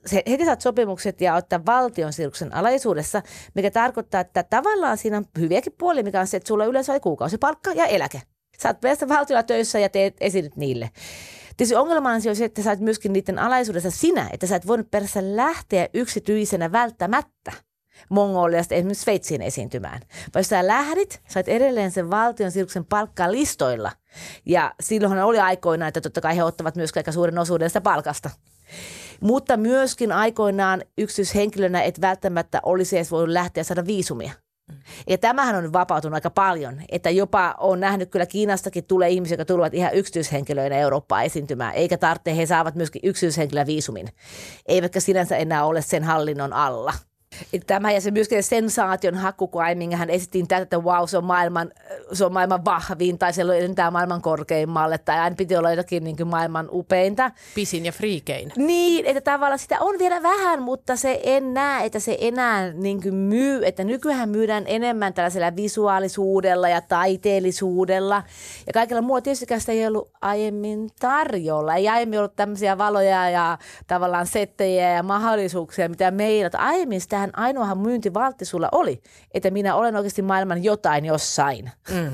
A: heti saat sopimukset ja ottaa valtion sirkuksen alaisuudessa, mikä tarkoittaa, että tavallaan siinä on hyviäkin puolia, mikä on se, että sulla yleensä oli kuukausipalkka ja eläke. Sä oot päästä valtiolla töissä ja teet esinyt niille. Tietysti ongelmana on se, että sä oot myöskin niiden alaisuudessa sinä, että sä et voinut perässä lähteä yksityisenä välttämättä Mongoliasta esimerkiksi Sveitsiin esiintymään. Vai jos sä lähdit, sä oot edelleen sen valtion sirkuksen palkkaa listoilla. Ja silloinhan oli aikoinaan, että totta kai he ottavat myös aika suuren osuuden sitä palkasta. Mutta myöskin aikoinaan yksityishenkilönä et välttämättä olisi edes voinut lähteä saada viisumia. Ja tämähän on vapautunut aika paljon, että jopa on nähnyt kyllä Kiinastakin tulee ihmisiä, jotka tulevat ihan yksityishenkilöinä Eurooppaan esiintymään, eikä tarvitse, he saavat myöskin yksityishenkilöä viisumin, eivätkä sinänsä enää ole sen hallinnon alla. Tämä ja se myöskin sensaation haku, kun aiemmin hän esittiin tätä, että wow, se on maailman vahvin tai se on tämä maailman korkeimmalle tai aina piti olla jotakin niin kuin maailman upeinta.
B: Pisin ja friikein.
A: Niin, että tavallaan sitä on vielä vähän, mutta se en näe, että se enää niin kuin myy, että nykyään myydään enemmän tällaisella visuaalisuudella ja taiteellisuudella ja kaikilla muulla tietystikään sitä ei ollut aiemmin tarjolla. Ei aiemmin ollut tämmöisiä valoja ja tavallaan settejä ja mahdollisuuksia, mitä meillä. Aiemmin sitähän ainoahan myyntivaltti sulla oli, että minä olen oikeasti maailman jotain jossain.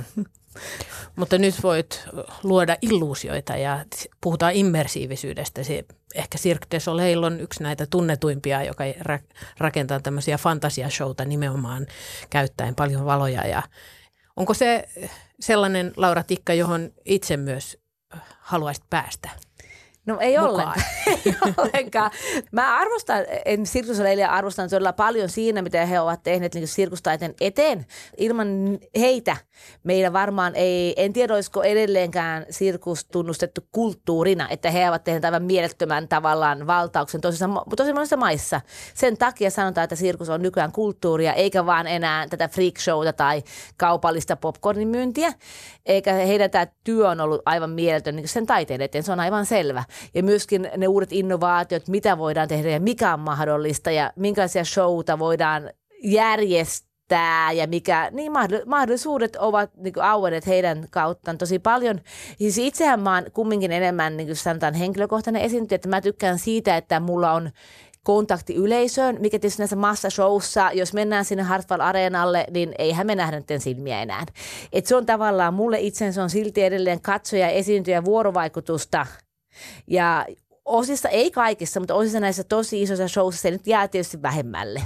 B: Mutta nyt voit luoda illuusioita ja puhutaan immersiivisyydestä. Ehkä Cirque du Soleil on yksi näitä tunnetuimpia, joka rakentaa tämmöisiä fantasiashowta nimenomaan käyttäen paljon valoja. Ja onko se sellainen, Laura Tikka, johon itse myös haluaisit päästä?
A: No ei ollenkaan. Mä arvostan, Cirque du Soleilia arvostan todella paljon siinä, mitä he ovat tehneet niin sirkustaiteen eteen. Ilman heitä meillä varmaan en tiedä, olisiko edelleenkään sirkus tunnustettu kulttuurina, että he ovat tehneet aivan mielettömän tavallaan valtauksen tosi monissa maissa. Sen takia sanotaan, että sirkus on nykyään kulttuuria, eikä vaan enää tätä freak showta tai kaupallista popcornin myyntiä. Eikä heidän tämä työ on ollut aivan mieletön niin sen taiteen eteen, se on aivan selvä. Ja myöskin ne uudet innovaatiot, mitä voidaan tehdä ja mikä on mahdollista ja minkälaisia showta voidaan järjestää ja mikä, niin mahdollisuudet ovat niin auenneet heidän kauttaan tosi paljon. Siis itsehän mä oon kumminkin enemmän niin kuin sanotaan henkilökohtainen esiintyjä, että mä tykkään siitä, että mulla on kontakti yleisöön, mikä tietysti näissä massashowssa, jos mennään sinne Hartwall-areenalle, niin eihän me nähdä niiden silmiä enää. Et se on tavallaan mulle itsensä on silti edelleen katsoja, esiintyjä, vuorovaikutusta. Ja osissa, ei kaikissa, mutta osissa näissä tosi isoissa showissa se nyt jää tietysti vähemmälle.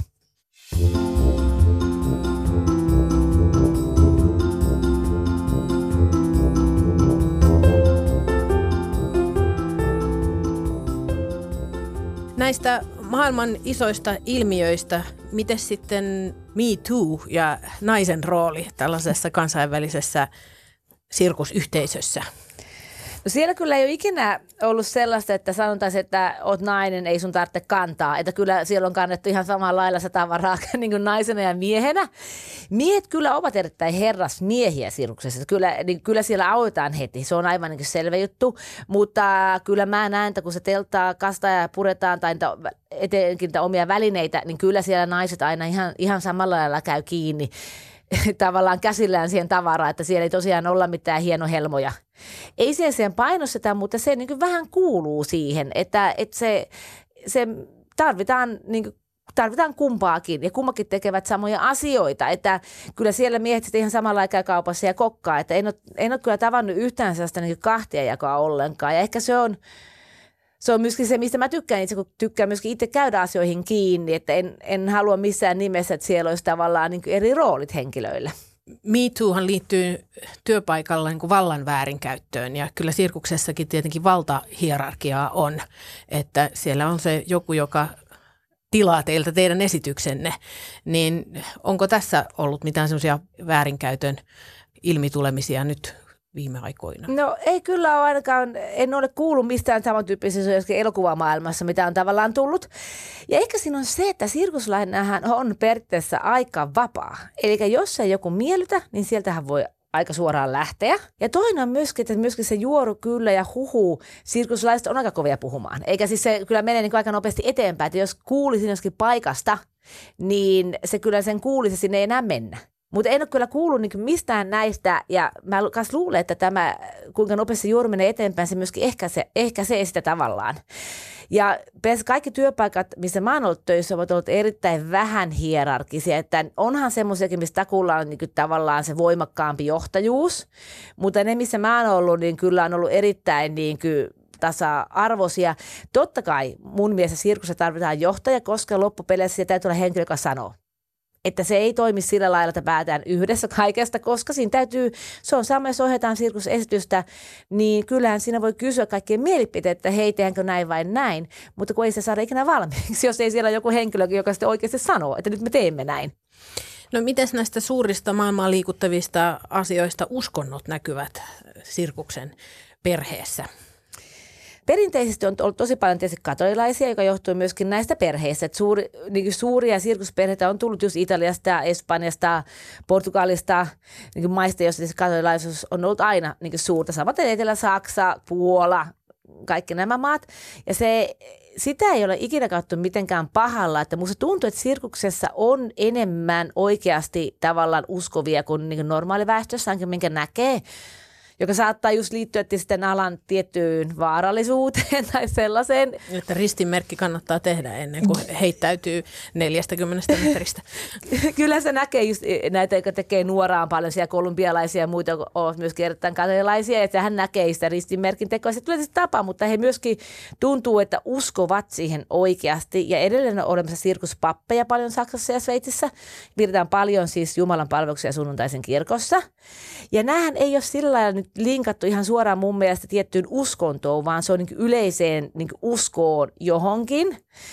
B: Näistä maailman isoista ilmiöistä, miten sitten Me Too ja naisen rooli tällaisessa kansainvälisessä sirkusyhteisössä?
A: No siellä kyllä ei ole ikinä ollut sellaista, että sanotaan, että oot nainen, ei sun tarvitse kantaa. Että kyllä siellä on kannettu ihan samalla lailla se tavaraa niin kuin naisena ja miehenä. Miehet kyllä ovat erittäin herrasmiehiä sirkuksessa. Kyllä siellä autetaan heti, se on aivan niin kuin selvä juttu. Mutta kyllä mä näen, että kun se telttaa, kastaa ja puretaan tai etenkin omia välineitä, niin kyllä siellä naiset aina ihan samalla lailla käy kiinni. Tavallaan käsillään siihen tavaraa, että siellä ei tosiaan olla mitään hienohelmoja. Ei siihen painosteta, mutta se niin kuin vähän kuuluu siihen, että se tarvitaan kumpaakin ja kummakin tekevät samoja asioita. Että kyllä siellä miehet sitten ihan samalla aikaa kaupassa ja kokkaa, että en ole kyllä tavannut yhtään sellaista niin kahtia jakaa ollenkaan. Ja ehkä se on myöskin se, mistä mä tykkään itse, kun tykkään myöskin itse käydä asioihin kiinni, että en halua missään nimessä, että siellä olisi tavallaan niin kuin eri roolit henkilöillä.
B: Me Toohan liittyy työpaikalla niin kuin vallan väärinkäyttöön ja kyllä sirkuksessakin tietenkin valtahierarkiaa on, että siellä on se joku, joka tilaa teiltä teidän esityksenne, niin onko tässä ollut mitään semmoisia väärinkäytön ilmitulemisia nyt viime aikoina? No
A: ei kyllä ole ainakaan, en ole kuullut mistään samantyyppisessä elokuvamaailmassa, mitä on tavallaan tullut. Ja ehkä siinä on se, että sirkuslainenhan on periaatteessa aika vapaa. Eli jos ei joku miellytä, niin sieltähän voi aika suoraan lähteä. Ja toinen on myöskin, että myöskin se juoru kyllä ja huhu sirkuslaiset on aika kovia puhumaan. Eikä siis se kyllä menee niin aika nopeasti eteenpäin, että jos kuulisin joskin paikasta, niin se kyllä sen kuulisi, sinne ei enää mennä. Mutta en ole kyllä kuullut niin mistään näistä, ja mä myös luulen, että tämä, kuinka nopeasti juuri menee eteenpäin, se myöskin ehkäisee sitä tavallaan. Ja kaikki työpaikat, missä mä oon ollut töissä, ovat olleet erittäin vähän hierarkisia. Että onhan semmoisiakin, missä takulla on niin kuin tavallaan se voimakkaampi johtajuus. Mutta ne, missä mä oon ollut, niin kyllä on ollut erittäin niin kuin tasa-arvoisia. Totta kai mun mielestä sirkussa tarvitaan johtaja, koska loppupeleissä siellä täytyy olla henkilö, joka sanoo. Että se ei toimi sillä lailla, että päätään yhdessä kaikesta, koska siinä täytyy, se on sama, jos ohjataan sirkusesitystä, niin kyllähän siinä voi kysyä kaikkien mielipiteet, että hei, tehdäänkö näin vai näin, mutta kun ei se saada ikinä valmiiksi, jos ei siellä ole joku henkilö, joka sitten oikeasti sanoo, että nyt me teemme näin.
B: No miten näistä suurista maailmaa liikuttavista asioista uskonnot näkyvät sirkuksen perheessä?
A: Perinteisesti on ollut tosi paljon tietysti katolilaisia, joka johtuu myöskin näistä perheistä. Että suuria sirkusperheitä on tullut just Italiasta, Espanjasta, Portugalista, niin maista, joissa katolilaisuus on ollut aina niin suurta. Samaten Etelä-Saksa, Puola, kaikki nämä maat. Ja sitä ei ole ikinä katsottu mitenkään pahalla. Että musta tuntuu, että sirkuksessa on enemmän oikeasti tavallaan uskovia kuin normaaliväestössä, minkä näkee. Joka saattaa just liittyä sitten alan tiettyyn vaarallisuuteen tai sellaiseen.
B: Että ristinmerkki kannattaa tehdä ennen kuin heittäytyy 40 metristä.
A: Kyllä se näkee just näitä, jotka tekee nuoraan paljon siellä kolumbialaisia ja muita ovat myöskin erittäin katolilaisia. Että hän näkee sitä ristinmerkin tekoa. Se tulee tapa, mutta he myöskin tuntuu, että uskovat siihen oikeasti. Ja edelleen on olemassa sirkuspappeja paljon Saksassa ja Sveitsissä. Pidetään paljon siis Jumalan palveluksia sunnuntaisen kirkossa. Ja näähän ei ole sillä lailla nyt linkattu ihan suoraan mun mielestä tiettyyn uskontoon, vaan se on niin yleiseen niin uskoon johonkin.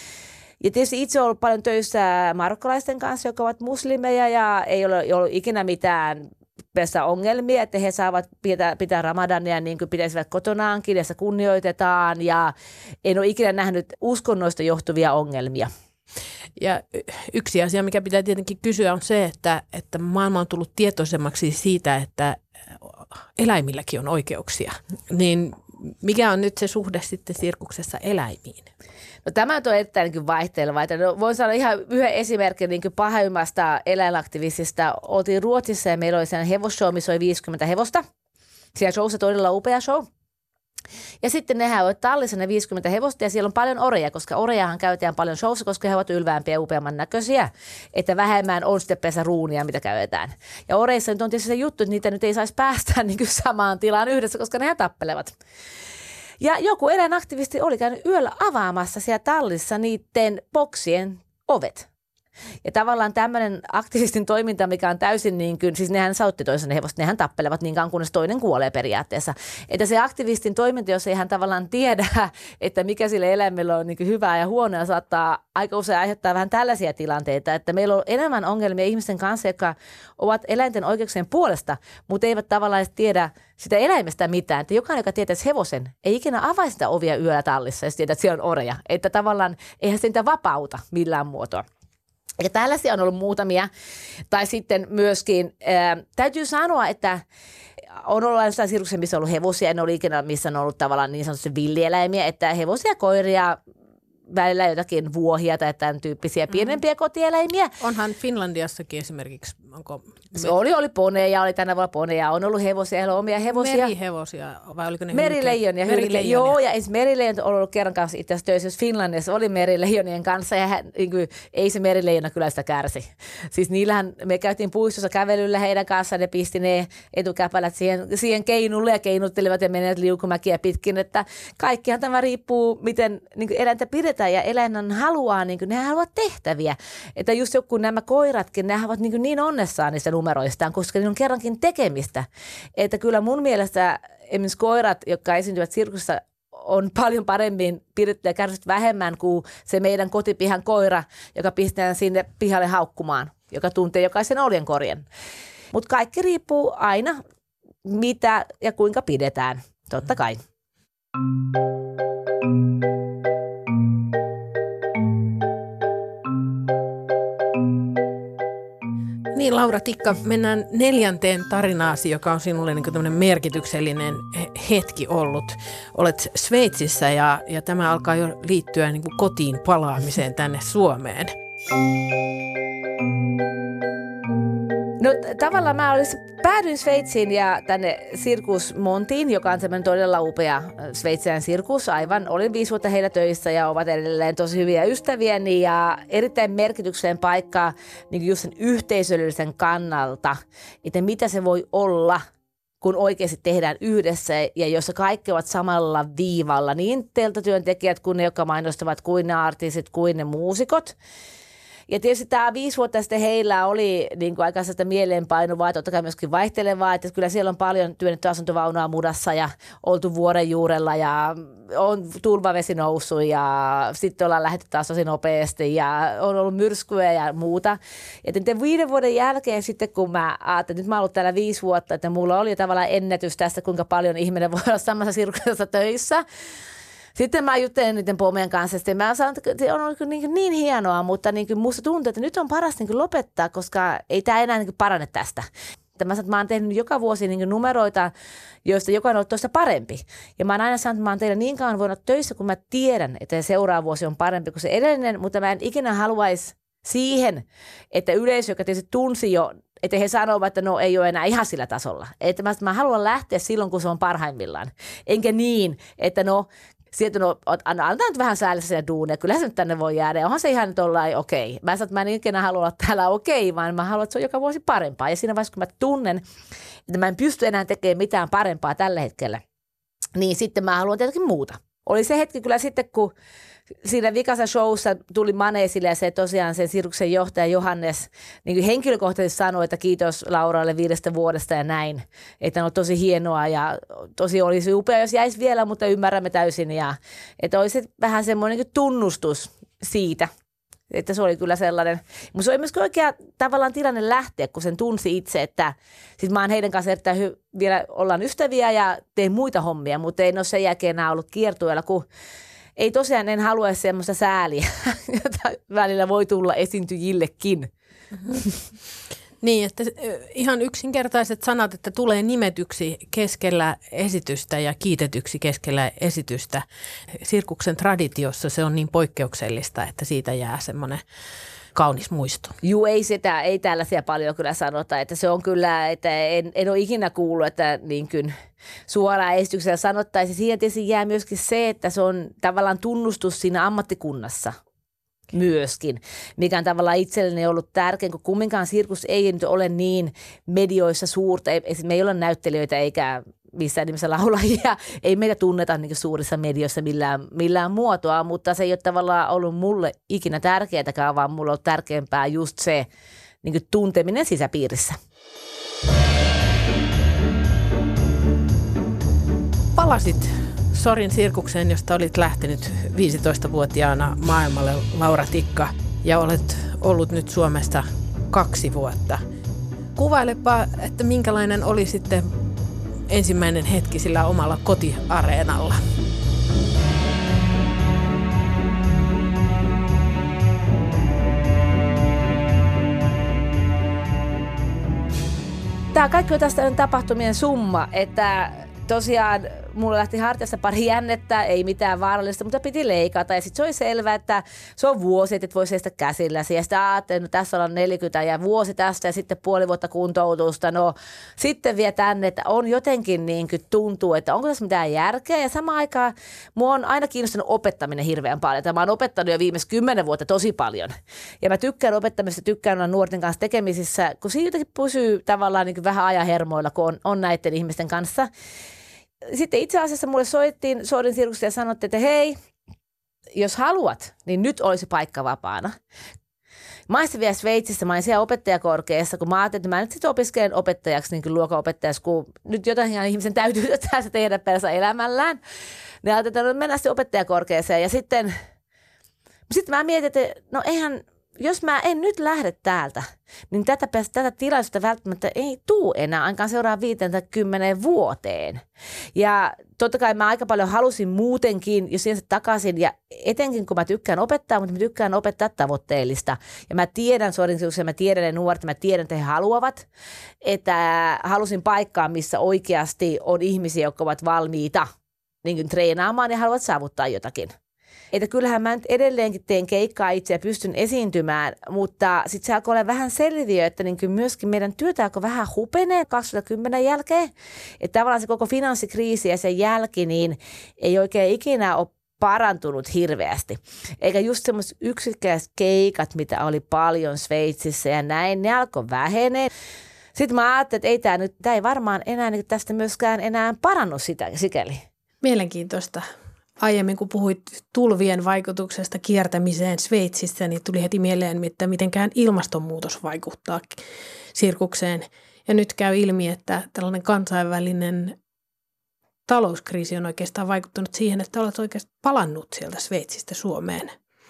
A: Ja tietysti itse olen ollut paljon töissä marokkalaisten kanssa, jotka ovat muslimeja ja ei ole ollut ikinä mitään ongelmia, että he saavat pitää ramadania niin kuin pitäisivät kotonaankin ja sitä kunnioitetaan ja en ole ikinä nähnyt uskonnoista johtuvia ongelmia.
B: Ja yksi asia, mikä pitää tietenkin kysyä, on se, että maailma on tullut tietoisemmaksi siitä, että eläimilläkin on oikeuksia. Niin mikä on nyt se suhde sitten sirkuksessa eläimiin?
A: No tämä on erittäin niin vaihteleva. Voin sanoa ihan yhden esimerkin niin pahimmasta eläinaktivistista. Oltiin Ruotsissa ja meillä oli sellainen hevosshow, missä oli 50 hevosta. Siellä showssa todella upea show. Ja sitten nehän ovat tallissa ne 50 hevosta ja siellä on paljon oreja, koska orejahan käytetään paljon showssa, koska he ovat ylvämpiä ja upeamman näköisiä, että vähemmän on sitten pesäruunia, mitä käytetään. Ja oreissa nyt on tietysti se juttu, että niitä nyt ei saisi päästä niin kuin samaan tilaan yhdessä, koska nehän tappelevat. Ja joku eläinaktivisti oli käynyt yöllä avaamassa siellä tallissa niiden boksien ovet. Ja tavallaan tämmöinen aktivistin toiminta, mikä on täysin niin kuin, siis nehän sautti toisen hevosta, nehän tappelevat niin kauan, kunnes toinen kuolee periaatteessa. Että se aktivistin toiminta, jos ei hän tavallaan tiedä, että mikä sille eläimellä on niin kuin hyvää ja huonoa, saattaa aika usein aiheuttaa vähän tällaisia tilanteita, että meillä on enemmän ongelmia ihmisten kanssa, jotka ovat eläinten oikeuksien puolesta, mutta eivät tavallaan tiedä sitä eläimestä mitään. Että jokainen, joka tietäisi hevosen, ei ikinä avaisi sitä ovia yöllä tallissa, jos tietää, että siellä on oreja. Että tavallaan eihän se niitä vapauta millään muotoa. Ja tällaisia on ollut muutamia. Tai sitten myöskin, täytyy sanoa, että on ollut aina sirkuksia, missä on ollut hevosia, en ole ikinä, missä on ollut tavallaan niin sanotusti villieläimiä, että hevosia, koiria, välillä jotakin vuohia tai tämän tyyppisiä pienempiä kotieläimiä.
B: Onhan Finlandiassakin esimerkiksi, onko...
A: Oli poneja, oli tänä vuonna poneja, on ollut hevosia, on omia hevosia.
B: Merihevosia, vai oliko ne
A: merileijonia? Joo, ja merileijonat on ollut kerran kanssa itse asiassa töissä, jos Finlandiassa oli merileijonien kanssa, ja ei se merileijona kyllä sitä kärsi. Siis niillähän, me käytiin puistossa kävelyllä heidän kanssaan, ne pisti ne etukäpälät siihen keinulle ja keinuttelivat ja menivät liukumäkiä pitkin, että kaikkihan tämä riippuu, miten niin eläintä pidetään. Ja eläinhän haluaa, ne haluaa tehtäviä. Että just joku nämä koiratkin, ne ovat niin onnessaan niistä numeroistaan, koska niillä on kerrankin tekemistä. Että kyllä mun mielestä esimerkiksi koirat, jotka esiintyvät sirkussa, on paljon paremmin pidetty ja kärsit vähemmän kuin se meidän kotipihan koira, joka pistetään sinne pihalle haukkumaan, joka tuntee jokaisen oljenkorjen. Mutta kaikki riippuu aina, mitä ja kuinka pidetään, totta kai.
B: Niin, Laura Tikka, mennään 4. tarinaasi, joka on sinulle niin kuin tämmöinen merkityksellinen hetki ollut. Olet Sveitsissä ja tämä alkaa jo liittyä niin kuin kotiin palaamiseen tänne Suomeen.
A: No tavallaan päädyin Sveitsiin ja tänne Circus Montiin, joka on semmoinen todella upea sveitsiläinen sirkus. Aivan, olin 5 vuotta heillä töissä ja ovat edelleen tosi hyviä ystäviäni ja erittäin merkityksellinen paikka niin just sen yhteisöllisen kannalta, että mitä se voi olla, kun oikeasti tehdään yhdessä ja jossa kaikki ovat samalla viivalla, niin telttatyöntekijät kuin ne, jotka mainostavat, kuin ne artistit, kuin ne muusikot. Ja tietysti tämä 5 vuotta sitten heillä oli niin kuin aika sitä mieleenpainuvaa, totta kai myöskin vaihtelevaa, että kyllä siellä on paljon työnnetty asuntovaunua mudassa ja oltu vuoren juurella ja on tulvavesi noussut ja sitten ollaan lähdetty taas tosi nopeasti ja on ollut myrskyä ja muuta. Ja 5 vuoden jälkeen sitten, kun mä ajattelin, että nyt mä oon ollut täällä 5 vuotta, että mulla oli tavallaan ennätys tästä, kuinka paljon ihminen voi olla samassa sirkuksessa töissä. Sitten mä juttelin niiden pomien kanssa ja mä sanoin, että se on ollut niin hienoa, mutta niin musta tuntuu, että nyt on paras niin lopettaa, koska ei tämä enää niin parane tästä. Mä sanoin, että mä oon tehnyt joka vuosi niin numeroita, joista jokainen on ollut toista parempi. Ja mä oon aina sanonut, että mä oon teillä niin kauan voinut töissä, kun mä tiedän, että seuraava vuosi on parempi kuin se edellinen, mutta mä en ikinä haluaisi siihen, että yleisö, joka tietysti tunsi jo, että he sanovat, että no ei ole enää ihan sillä tasolla. Että mä haluan lähteä silloin, kun se on parhaimmillaan. Enkä niin, että no sieltä annetaan nyt vähän säällisiä duuneja. Kyllähän se nyt tänne voi jäädä. Onhan se ihan nyt ollaan okei. Mä sanon, että mä en ikinä halua olla täällä okei, vaan mä haluan, että se on joka vuosi parempaa. Ja siinä vaiheessa, kun mä tunnen, että mä en pysty enää tekemään mitään parempaa tällä hetkellä, niin sitten mä haluan jotakin muuta. Oli se hetki kyllä sitten, kun siinä vikassa showssa tuli maneesille ja se tosiaan sen sirkuksen johtaja Johannes niin henkilökohtaisesti sanoi, että kiitos Lauralle 5 vuodesta ja näin. Että on tosi hienoa ja tosi olisi upea, jos jäisi vielä, mutta ymmärrämme täysin. Ja että olisi vähän semmoinen niin tunnustus siitä, että se oli kyllä sellainen. Mutta se oli myös oikea tavallaan tilanne lähteä, kun sen tunsi itse, että siis mä oon heidän kanssa erittäin vielä ollaan ystäviä ja teen muita hommia, mutta ei ole sen jälkeen enää ollut kiertueella, kun ei tosiaan en halua semmoista sääliä, jota välillä voi tulla esiintyjillekin.
B: Niin, että ihan yksinkertaiset sanat, että tulee nimetyksi keskellä esitystä ja kiitetyksi keskellä esitystä. Sirkuksen traditiossa se on niin poikkeuksellista, että siitä jää semmoinen kaunis muisto.
A: Juu, ei tällaisia paljon kyllä sanota, että se on kyllä, että en ole ikinä kuullut, että niin kuin suoraan esityksellä sanottaisiin. Siihen tietysti jää myöskin se, että se on tavallaan tunnustus siinä ammattikunnassa myöskin, mikä on tavallaan itselleni ollut tärkeä, kun kumminkaan sirkus ei nyt ole niin medioissa suurta. Me ei ole näyttelijöitä eikä missään nimessä laulajia. Ei meitä tunneta niin suurissa medioissa millään muotoa, mutta se ei ole tavallaan ollut mulle ikinä tärkeätäkään, vaan mulle on tärkeämpää just se niin tunteminen sisäpiirissä.
B: Palasit Sorin sirkukseen, josta olit lähtenyt 15-vuotiaana maailmalle, Laura Tikka, ja olet ollut nyt Suomessa 2 vuotta. Kuvailepa, että minkälainen oli sitten ensimmäinen hetki sillä omalla kotiareenalla.
A: Tämä kaikki on tästä tapahtumien summa, että tosiaan mulla lähti hartiasta pari jännettä, ei mitään vaarallista, mutta piti leikata. Ja sitten se oli selvää, että se on vuosi, että et voi seistä käsilläsi. Ja sitten ajattelin, että no tässä ollaan 40 ja vuosi tästä ja sitten puoli vuotta kuntoutusta. No sitten vielä tänne, että on jotenkin niin kuin tuntuu, että onko tässä mitään järkeä. Ja samaan aikaan mua on aina kiinnostanut opettaminen hirveän paljon. Mä oon opettanut jo viimeiset 10 vuotta tosi paljon. Ja mä tykkään opettamista, tykkään olla nuorten kanssa tekemisissä, kun siinä jotenkin pysyy tavallaan niin kuin vähän ajan hermoilla, kun on näiden ihmisten kanssa. Sitten itse asiassa mulle soittiin Sorin sirkuksesta ja sanottiin, että hei, jos haluat, niin nyt olisi paikka vapaana. Mä olin vielä Sveitsissä, mä olin siellä opettajakorkeassa, kun mä ajattelin, että mä nyt sitten opiskelen opettajaksi, niin kuin luokanopettajaksi, kun nyt jotain ihmisen täytyy tässä tehdä perässä elämällään. Niin ajattelin, että mennään sitten opettajakorkeeseen ja sitten mä mietin, että no eihän, jos mä en nyt lähde täältä, niin tätä tilaisuutta välttämättä ei tule enää ainakaan seuraan 50 vuoteen. Ja totta kai mä aika paljon halusin muutenkin, jos siihen takaisin, ja etenkin kun mä tykkään opettaa, mutta mä tykkään opettaa tavoitteellista. Ja mä tiedän suorituksia, mä tiedän ne nuoret, mä tiedän, että he haluavat, että halusin paikkaa, missä oikeasti on ihmisiä, jotka ovat valmiita niin kuin treenaamaan ja haluavat saavuttaa jotakin. Että kyllähän mä nyt edelleenkin teen keikkaa itse ja pystyn esiintymään, mutta sitten se alkoi olla vähän selviö, että niin myöskin meidän työtä alkoi vähän hupenee 2010 jälkeen. Että tavallaan se koko finanssikriisi ja sen jälki niin ei oikein ikinä ole parantunut hirveästi. Eikä just semmoiset yksittäiset keikat, mitä oli paljon Sveitsissä ja näin, ne alkoi vähenee. Sitten mä ajattelin, että tämä ei varmaan enää niin tästä myöskään enää parannu sitä sikäli.
D: Mielenkiintoista. Aiemmin kun puhuit tulvien vaikutuksesta kiertämiseen Sveitsissä, niin tuli heti mieleen, että mitenkään ilmastonmuutos vaikuttaa sirkukseen. Ja nyt käy ilmi, että tällainen kansainvälinen talouskriisi on oikeastaan vaikuttanut siihen, että olet oikeastaan palannut sieltä Sveitsistä Suomeen.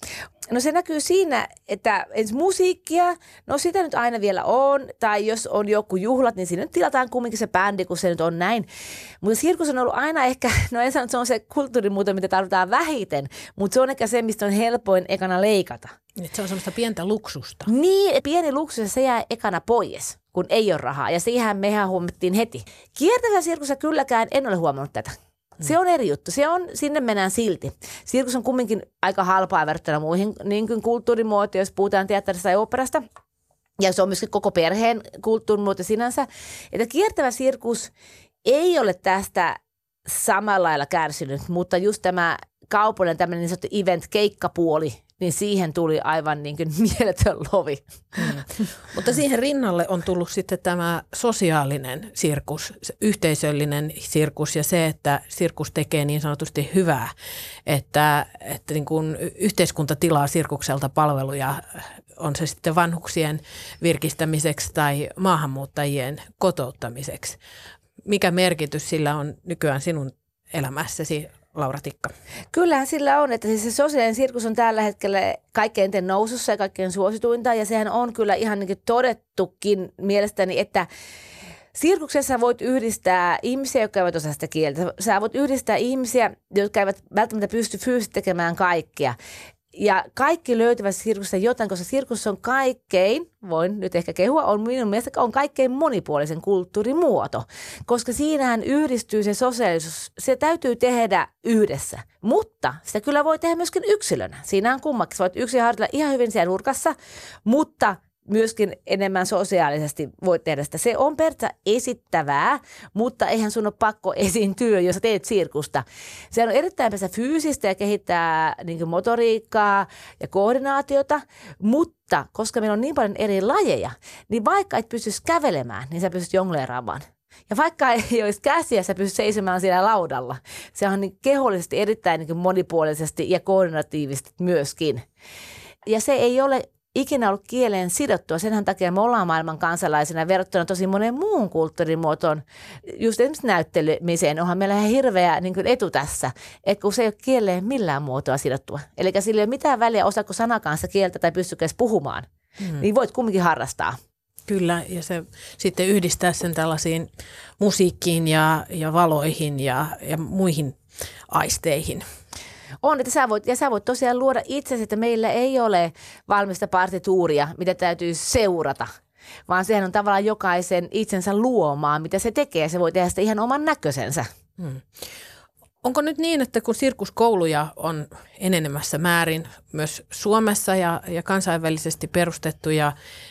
A: No se näkyy siinä, että musiikkia, no sitä nyt aina vielä on, tai jos on joku juhlat, niin siinä nyt tilataan kumminkin se bändi, kun se nyt on näin. Mutta sirkus on ollut aina ehkä, no en sano, että se on se kulttuurimuoto, mitä tarvitaan vähiten, mutta se on ehkä se, mistä on helpoin ekana leikata.
B: Se on semmoista pientä luksusta.
A: Niin, pieni luksus ja se jää ekana pois, kun ei ole rahaa, ja siihen mehän huomattiin heti. Kiertävä sirkussa kylläkään en ole huomannut tätä. Se on eri juttu. Sinne mennään silti. Sirkus on kumminkin aika halpaa verrattuna muihin niin kuin kulttuurimuotoja, jos puhutaan teatterista ja operasta. Ja se on myöskin koko perheen kulttuurimuoto sinänsä. Että kiertävä sirkus ei ole tästä samalla lailla kärsinyt, mutta just tämä kaupallinen tämmöinen niin sanottu event-keikkapuoli, niin siihen tuli aivan niin kuin mieletön lovi.
B: Mutta siihen rinnalle on tullut sitten tämä sosiaalinen sirkus, yhteisöllinen sirkus ja se, että sirkus tekee niin sanotusti hyvää, että niin kuin yhteiskunta tilaa sirkukselta palveluja, on se sitten vanhuksien virkistämiseksi tai maahanmuuttajien kotouttamiseksi. Mikä merkitys sillä on nykyään sinun elämässäsi, Laura Tikka?
A: Kyllähän sillä on, että siis se sosiaalinen sirkus on tällä hetkellä kaikkein nousussa ja kaikkein suosituinta, ja sehän on kyllä ihan niin kuin todettukin mielestäni, että sirkuksessa voit yhdistää ihmisiä, jotka eivät osaa sitä kieltä. Sä voit yhdistää ihmisiä, jotka eivät välttämättä pysty fyysisesti tekemään kaikkea. Ja kaikki löytyvät sirkuksesta jotain, koska sirkus on kaikkein, voin nyt ehkä kehua, on minun mielestä on kaikkein monipuolisen kulttuurimuoto. Koska siinähän yhdistyy se sosiaalisuus, se täytyy tehdä yhdessä. Mutta sitä kyllä voi tehdä myöskin yksilönä. Siinä on kummakin. Sä voit yksin harjoitella ihan hyvin siellä nurkassa, mutta myöskin enemmän sosiaalisesti voit tehdä sitä. Se on periaatteessa esittävää, mutta eihän sun ole pakko esiintyä, jos sä teet sirkusta. Se on erittäin fyysistä ja kehittää niin kuin motoriikkaa ja koordinaatiota, mutta koska meillä on niin paljon eri lajeja, niin vaikka et pystyisi kävelemään, niin sä pystyt jongleeraamaan. Ja vaikka ei olisi käsiä, sä pystyt seisomään siellä laudalla. Se on niin kehollisesti erittäin niin kuin monipuolisesti ja koordinatiivisesti myöskin. Ja se ei ole ikinä ollut kieleen sidottua. Senhän takia me ollaan maailman kansalaisena verrattuna tosi moneen muuhun kulttuurimuotoon. Just esimerkiksi näyttelemiseen onhan meillä ihan hirveä niin kuin etu tässä, että kun se ei ole kieleen millään muotoa sidottua. Eli sillä ei ole mitään väliä, osaako sana kanssa kieltä tai pystykö edes puhumaan. Niin voit kumminkin harrastaa.
B: Kyllä, ja se sitten yhdistää sen tällaisiin musiikkiin ja valoihin ja muihin aisteihin.
A: On, että sä voit tosiaan luoda itsesi, että meillä ei ole valmista partituuria, mitä täytyy seurata, vaan sehän on tavallaan jokaisen itsensä luomaa, mitä se tekee. Se voi tehdä sitä ihan oman näköisensä.
B: Onko nyt niin, että kun sirkuskouluja on enenemässä määrin myös Suomessa ja kansainvälisesti perustettu ja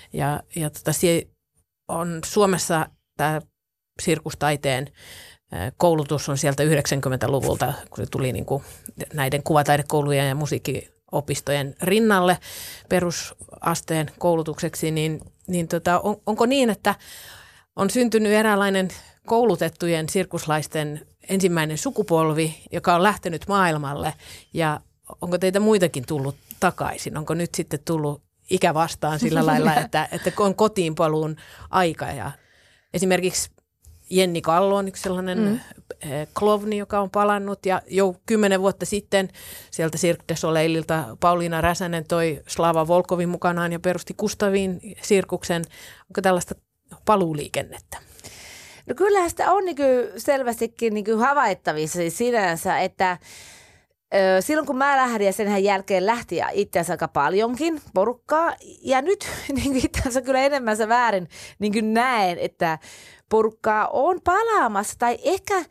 B: on Suomessa tämä sirkustaiteen koulutus on sieltä 90-luvulta, kun se tuli niin kuin näiden kuvataidekoulujen ja musiikkiopistojen rinnalle perusasteen koulutukseksi, niin onko niin, että on syntynyt eräänlainen koulutettujen sirkuslaisten ensimmäinen sukupolvi, joka on lähtenyt maailmalle, ja onko teitä muitakin tullut takaisin? Onko nyt sitten tullut ikä vastaan sillä lailla, että on kotiinpaluun aika? Ja esimerkiksi Jenni Kallo on yksi sellainen klovni, joka on palannut, ja jo 10 vuotta sitten sieltä Cirque du Soleililta Pauliina Räsänen toi Slava Volkovin mukanaan ja perusti Gustavin sirkuksen. Onko tällaista paluuliikennettä?
A: No kyllähän sitä on niin selvästikin niin havaittavissa siis sinänsä, että silloin kun mä lähdin ja sen jälkeen lähti itse asiassa aika paljonkin porukkaa, ja nyt niin itse asiassa kyllä enemmän väärin niin näen, että porukkaa on palaamassa, tai ehkä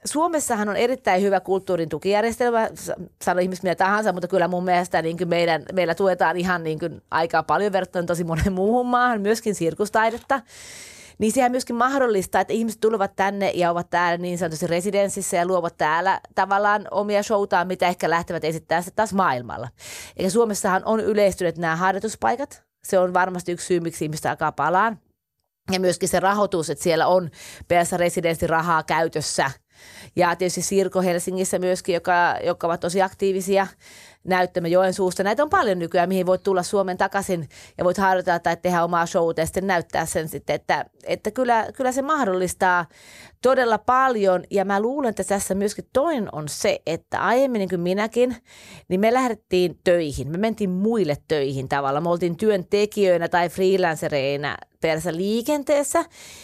A: Suomessahan on erittäin hyvä kulttuurin tukijärjestelmä, sano ihmiset mitä tahansa, mutta kyllä mun mielestä niin kuin meillä tuetaan ihan niin kuin aika paljon verrattuna tosi monen muuhun maahan, myöskin sirkustaidetta. Niin sehän myöskin mahdollistaa, että ihmiset tulevat tänne ja ovat täällä niin sanotusti residenssissä ja luovat täällä tavallaan omia showtaan, mitä ehkä lähtevät esittämään sitten taas maailmalla. Eli Suomessahan on yleistynyt nämä harjoituspaikat. Se on varmasti yksi syy, miksi ihmiset alkaa palaan. Ja myöskin se rahoitus, että siellä on pelkästään residenssirahaa käytössä. Ja tietysti Sirko Helsingissä myöskin, jotka ovat tosi aktiivisia. Näyttämö Joensuusta. Näitä on paljon nykyään, mihin voit tulla Suomen takaisin ja voit harjoitella tai tehdä omaa showta ja sitten näyttää sen sitten, että kyllä se mahdollistaa todella paljon. Ja mä luulen, että tässä myöskin toinen on se, että aiemmin niin kuin minäkin, niin me lähdettiin töihin. Me mentiin muille töihin tavallaan. Me oltiin työntekijöinä tai freelancereina perässä liikenteessä.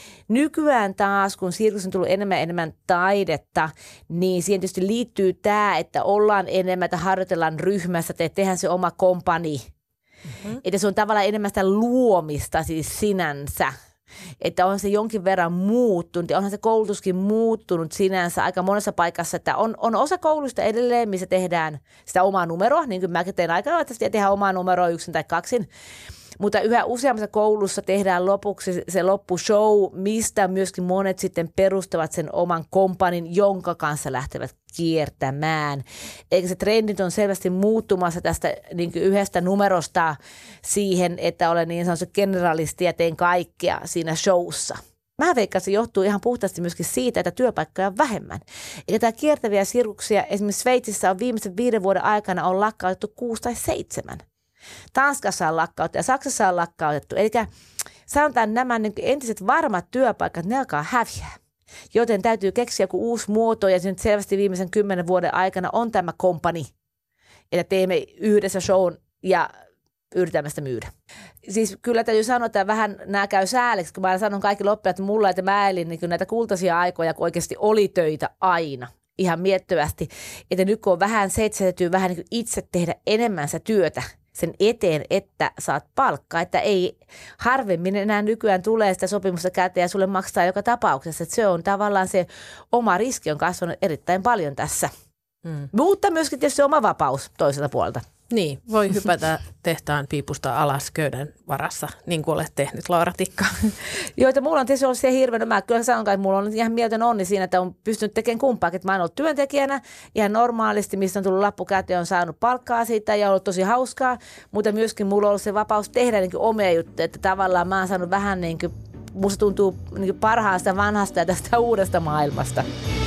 A: Nykyään taas, kun sirkus on tullut enemmän taidetta, niin siihen tietysti liittyy tämä, että ollaan enemmän, että harjoitellaan ryhmässä, että tehdään se oma kompani. Mm-hmm. Että se on tavallaan enemmän sitä luomista siis sinänsä. Että on se jonkin verran muuttunut ja onhan se koulutuskin muuttunut sinänsä aika monessa paikassa, että on osa koulusta edelleen, missä tehdään sitä omaa numeroa, niin kuin mäkin tein aikaa, että tehdään omaa numeroa yksin tai kaksin. Mutta yhä useammassa koulussa tehdään lopuksi se loppushow, mistä myöskin monet sitten perustavat sen oman kompanin, jonka kanssa lähtevät kiertämään. Eikä se trendit on selvästi muuttumassa tästä niin kuin yhdestä numerosta siihen, että olen niin sanotusti generalisti ja teen kaikkea siinä showssa. Mä veikkaan, että se johtuu ihan puhtaasti myöskin siitä, että työpaikkoja on vähemmän. Eli tämä kiertäviä sirkuksia esimerkiksi Sveitsissä on viimeisen 5 vuoden aikana on lakkautettu 6 tai 7. Tanskassa on lakkautettu ja Saksassa on lakkautettu. Eli sanotaan nämä niin entiset varmat työpaikat, ne alkaa häviää. Joten täytyy keksiä joku uusi muoto ja nyt selvästi viimeisen 10 vuoden aikana on tämä kompani. Että teemme yhdessä shown ja yritämme sitä myydä. Siis kyllä täytyy sanoa, että vähän nämä käy sääliksi, kun mä sanon kaikki loppujat mulla, että mä elin niin näitä kultaisia aikoja, kun oikeasti oli töitä aina. Ihan miettivästi, että nyt kun on vähän se, että täytyy vähän niin itse tehdä enemmän sitä työtä sen eteen, että saat palkkaa, että ei harvemmin enää nykyään tulee sitä sopimusta käteen ja sulle maksaa joka tapauksessa, että se on tavallaan se oma riski on kasvanut erittäin paljon tässä. Mutta myöskin tietysti oma vapaus toiselta puolelta.
B: Niin, voi hypätä tehtaan piipusta alas köyden varassa, niin kuin olet tehnyt, Laura Tikka.
A: Joo, että mulla on tietysti ollut siellä hirveän, mä kyllä sanon, että mulla on ihan mieletön onni siinä, että on pystynyt tekemään kumpaakin. Että mä oon ollut työntekijänä ihan normaalisti, mistä on tullut lappu käteen, on saanut palkkaa siitä ja on ollut tosi hauskaa, mutta myöskin mulla on ollut se vapaus tehdä niin kuin omia juttuja, että tavallaan mä oon saanut vähän niin kuin, musta tuntuu niin kuin parhaasta vanhasta ja tästä uudesta maailmasta.